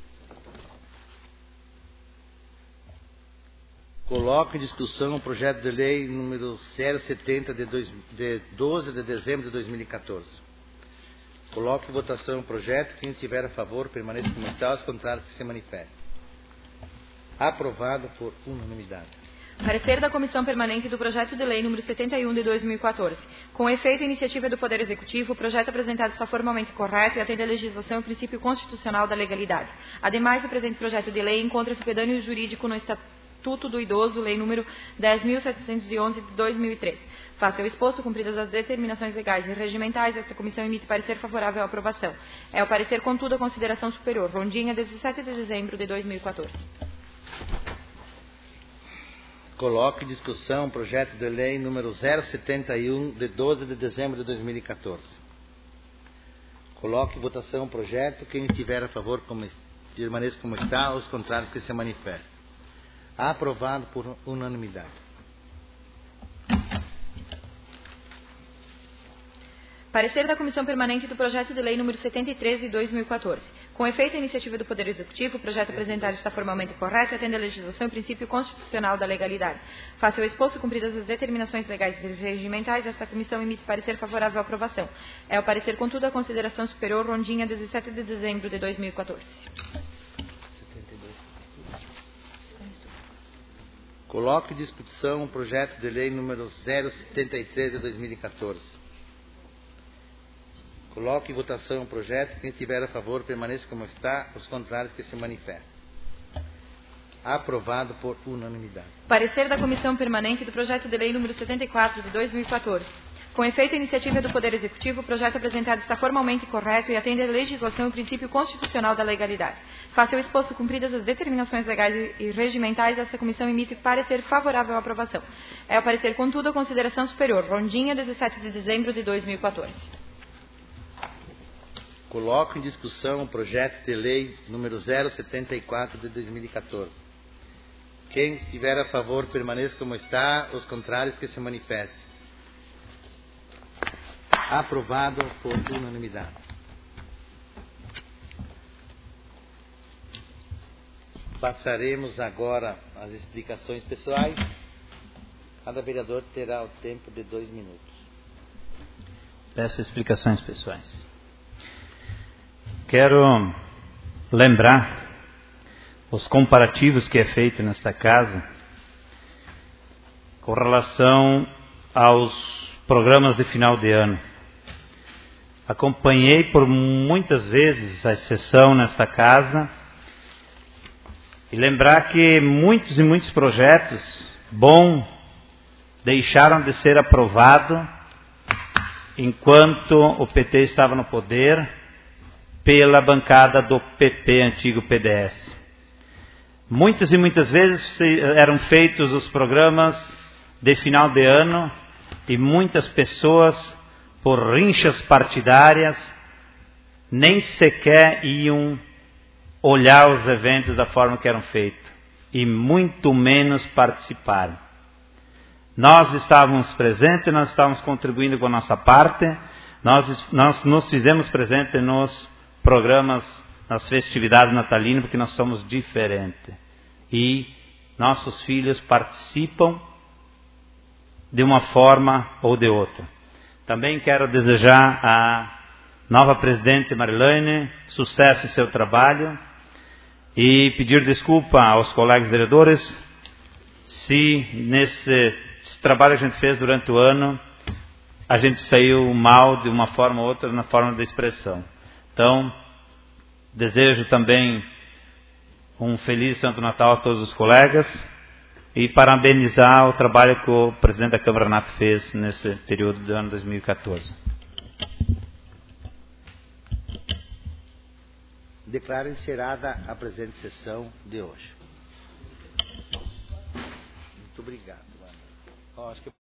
Coloco em discussão o projeto de lei número zero setenta de, dois, de doze de dezembro de dois mil e quatorze. Coloco em votação o projeto. Quem estiver a favor, permaneça como está. Os contrários, que se manifestem. Aprovado por unanimidade. Parecer da Comissão Permanente do projeto de lei número setenta e um de dois mil e quatorze. Com efeito e iniciativa do Poder Executivo, o projeto apresentado está formalmente correto e atende à legislação e o princípio constitucional da legalidade. Ademais, o presente projeto de lei encontra-se pedâneo jurídico no Estatuto do Idoso, lei número dez mil setecentos e onze de dois mil e três. Face ao exposto, cumpridas as determinações legais e regimentais, esta comissão emite parecer favorável à aprovação. É o parecer, contudo, a consideração superior. Rondinha, dezessete de dezembro de dois mil e quatorze. Coloco em discussão o projeto de lei número zero setenta e um, de doze de dezembro de dois mil e quatorze. Coloco em votação o projeto. Quem estiver a favor, como, permaneça como está. Os contrários, que se manifestem. Aprovado por unanimidade. Parecer da Comissão Permanente do projeto de lei número setenta e três de dois mil e quatorze. Com efeito e iniciativa do Poder Executivo, o projeto apresentado está formalmente correto e atende à legislação e princípio constitucional da legalidade. Face ao exposto, cumpridas as determinações legais e regimentais, esta comissão emite parecer favorável à aprovação. É o parecer, contudo, a consideração superior, Rondinha, dezessete de dezembro de dois mil e quatorze. Coloco em discussão o projeto de lei número zero setenta e três de dois mil e quatorze. Coloque em votação o projeto. Quem estiver a favor, permaneça como está. Os contrários, que se manifestem. Aprovado por unanimidade. Parecer da Comissão Permanente do Projeto de Lei número setenta e quatro, de dois mil e quatorze. Com efeito à iniciativa do Poder Executivo, o projeto apresentado está formalmente correto e atende à legislação e o princípio constitucional da legalidade. Face ao exposto cumpridas as determinações legais e regimentais, essa comissão emite parecer favorável à aprovação. É o parecer, contudo, a consideração superior. Rondinha, dezessete de dezembro de dois mil e quatorze. Coloco em discussão o projeto de lei número zero setenta e quatro de dois mil e quatorze. Quem estiver a favor, permaneça como está. Os contrários, que se manifestem. Aprovado por unanimidade. Passaremos agora às explicações pessoais. Cada vereador terá o tempo de dois minutos. Peço explicações pessoais. Quero lembrar os comparativos que é feito nesta casa com relação aos programas de final de ano. Acompanhei por muitas vezes a sessão nesta casa e lembrar que muitos e muitos projetos bons deixaram de ser aprovados enquanto o P T estava no poder pela bancada do P P, antigo P D S. Muitas e muitas vezes eram feitos os programas de final de ano e muitas pessoas, por rinchas partidárias, nem sequer iam olhar os eventos da forma que eram feitos, e muito menos participaram. Nós estávamos presentes, nós estávamos contribuindo com a nossa parte, nós, nós nos fizemos presentes nos programas, nas festividades natalinas, porque nós somos diferentes. E nossos filhos participam de uma forma ou de outra. Também quero desejar à nova presidente Marilene sucesso em seu trabalho e pedir desculpa aos colegas vereadores se nesse trabalho que a gente fez durante o ano a gente saiu mal de uma forma ou outra na forma de expressão. Então, desejo também um feliz Santo Natal a todos os colegas e parabenizar o trabalho que o presidente da Câmara Renato fez nesse período do ano dois mil e quatorze. Declaro encerrada a presente sessão de hoje. Muito obrigado. Oh, acho que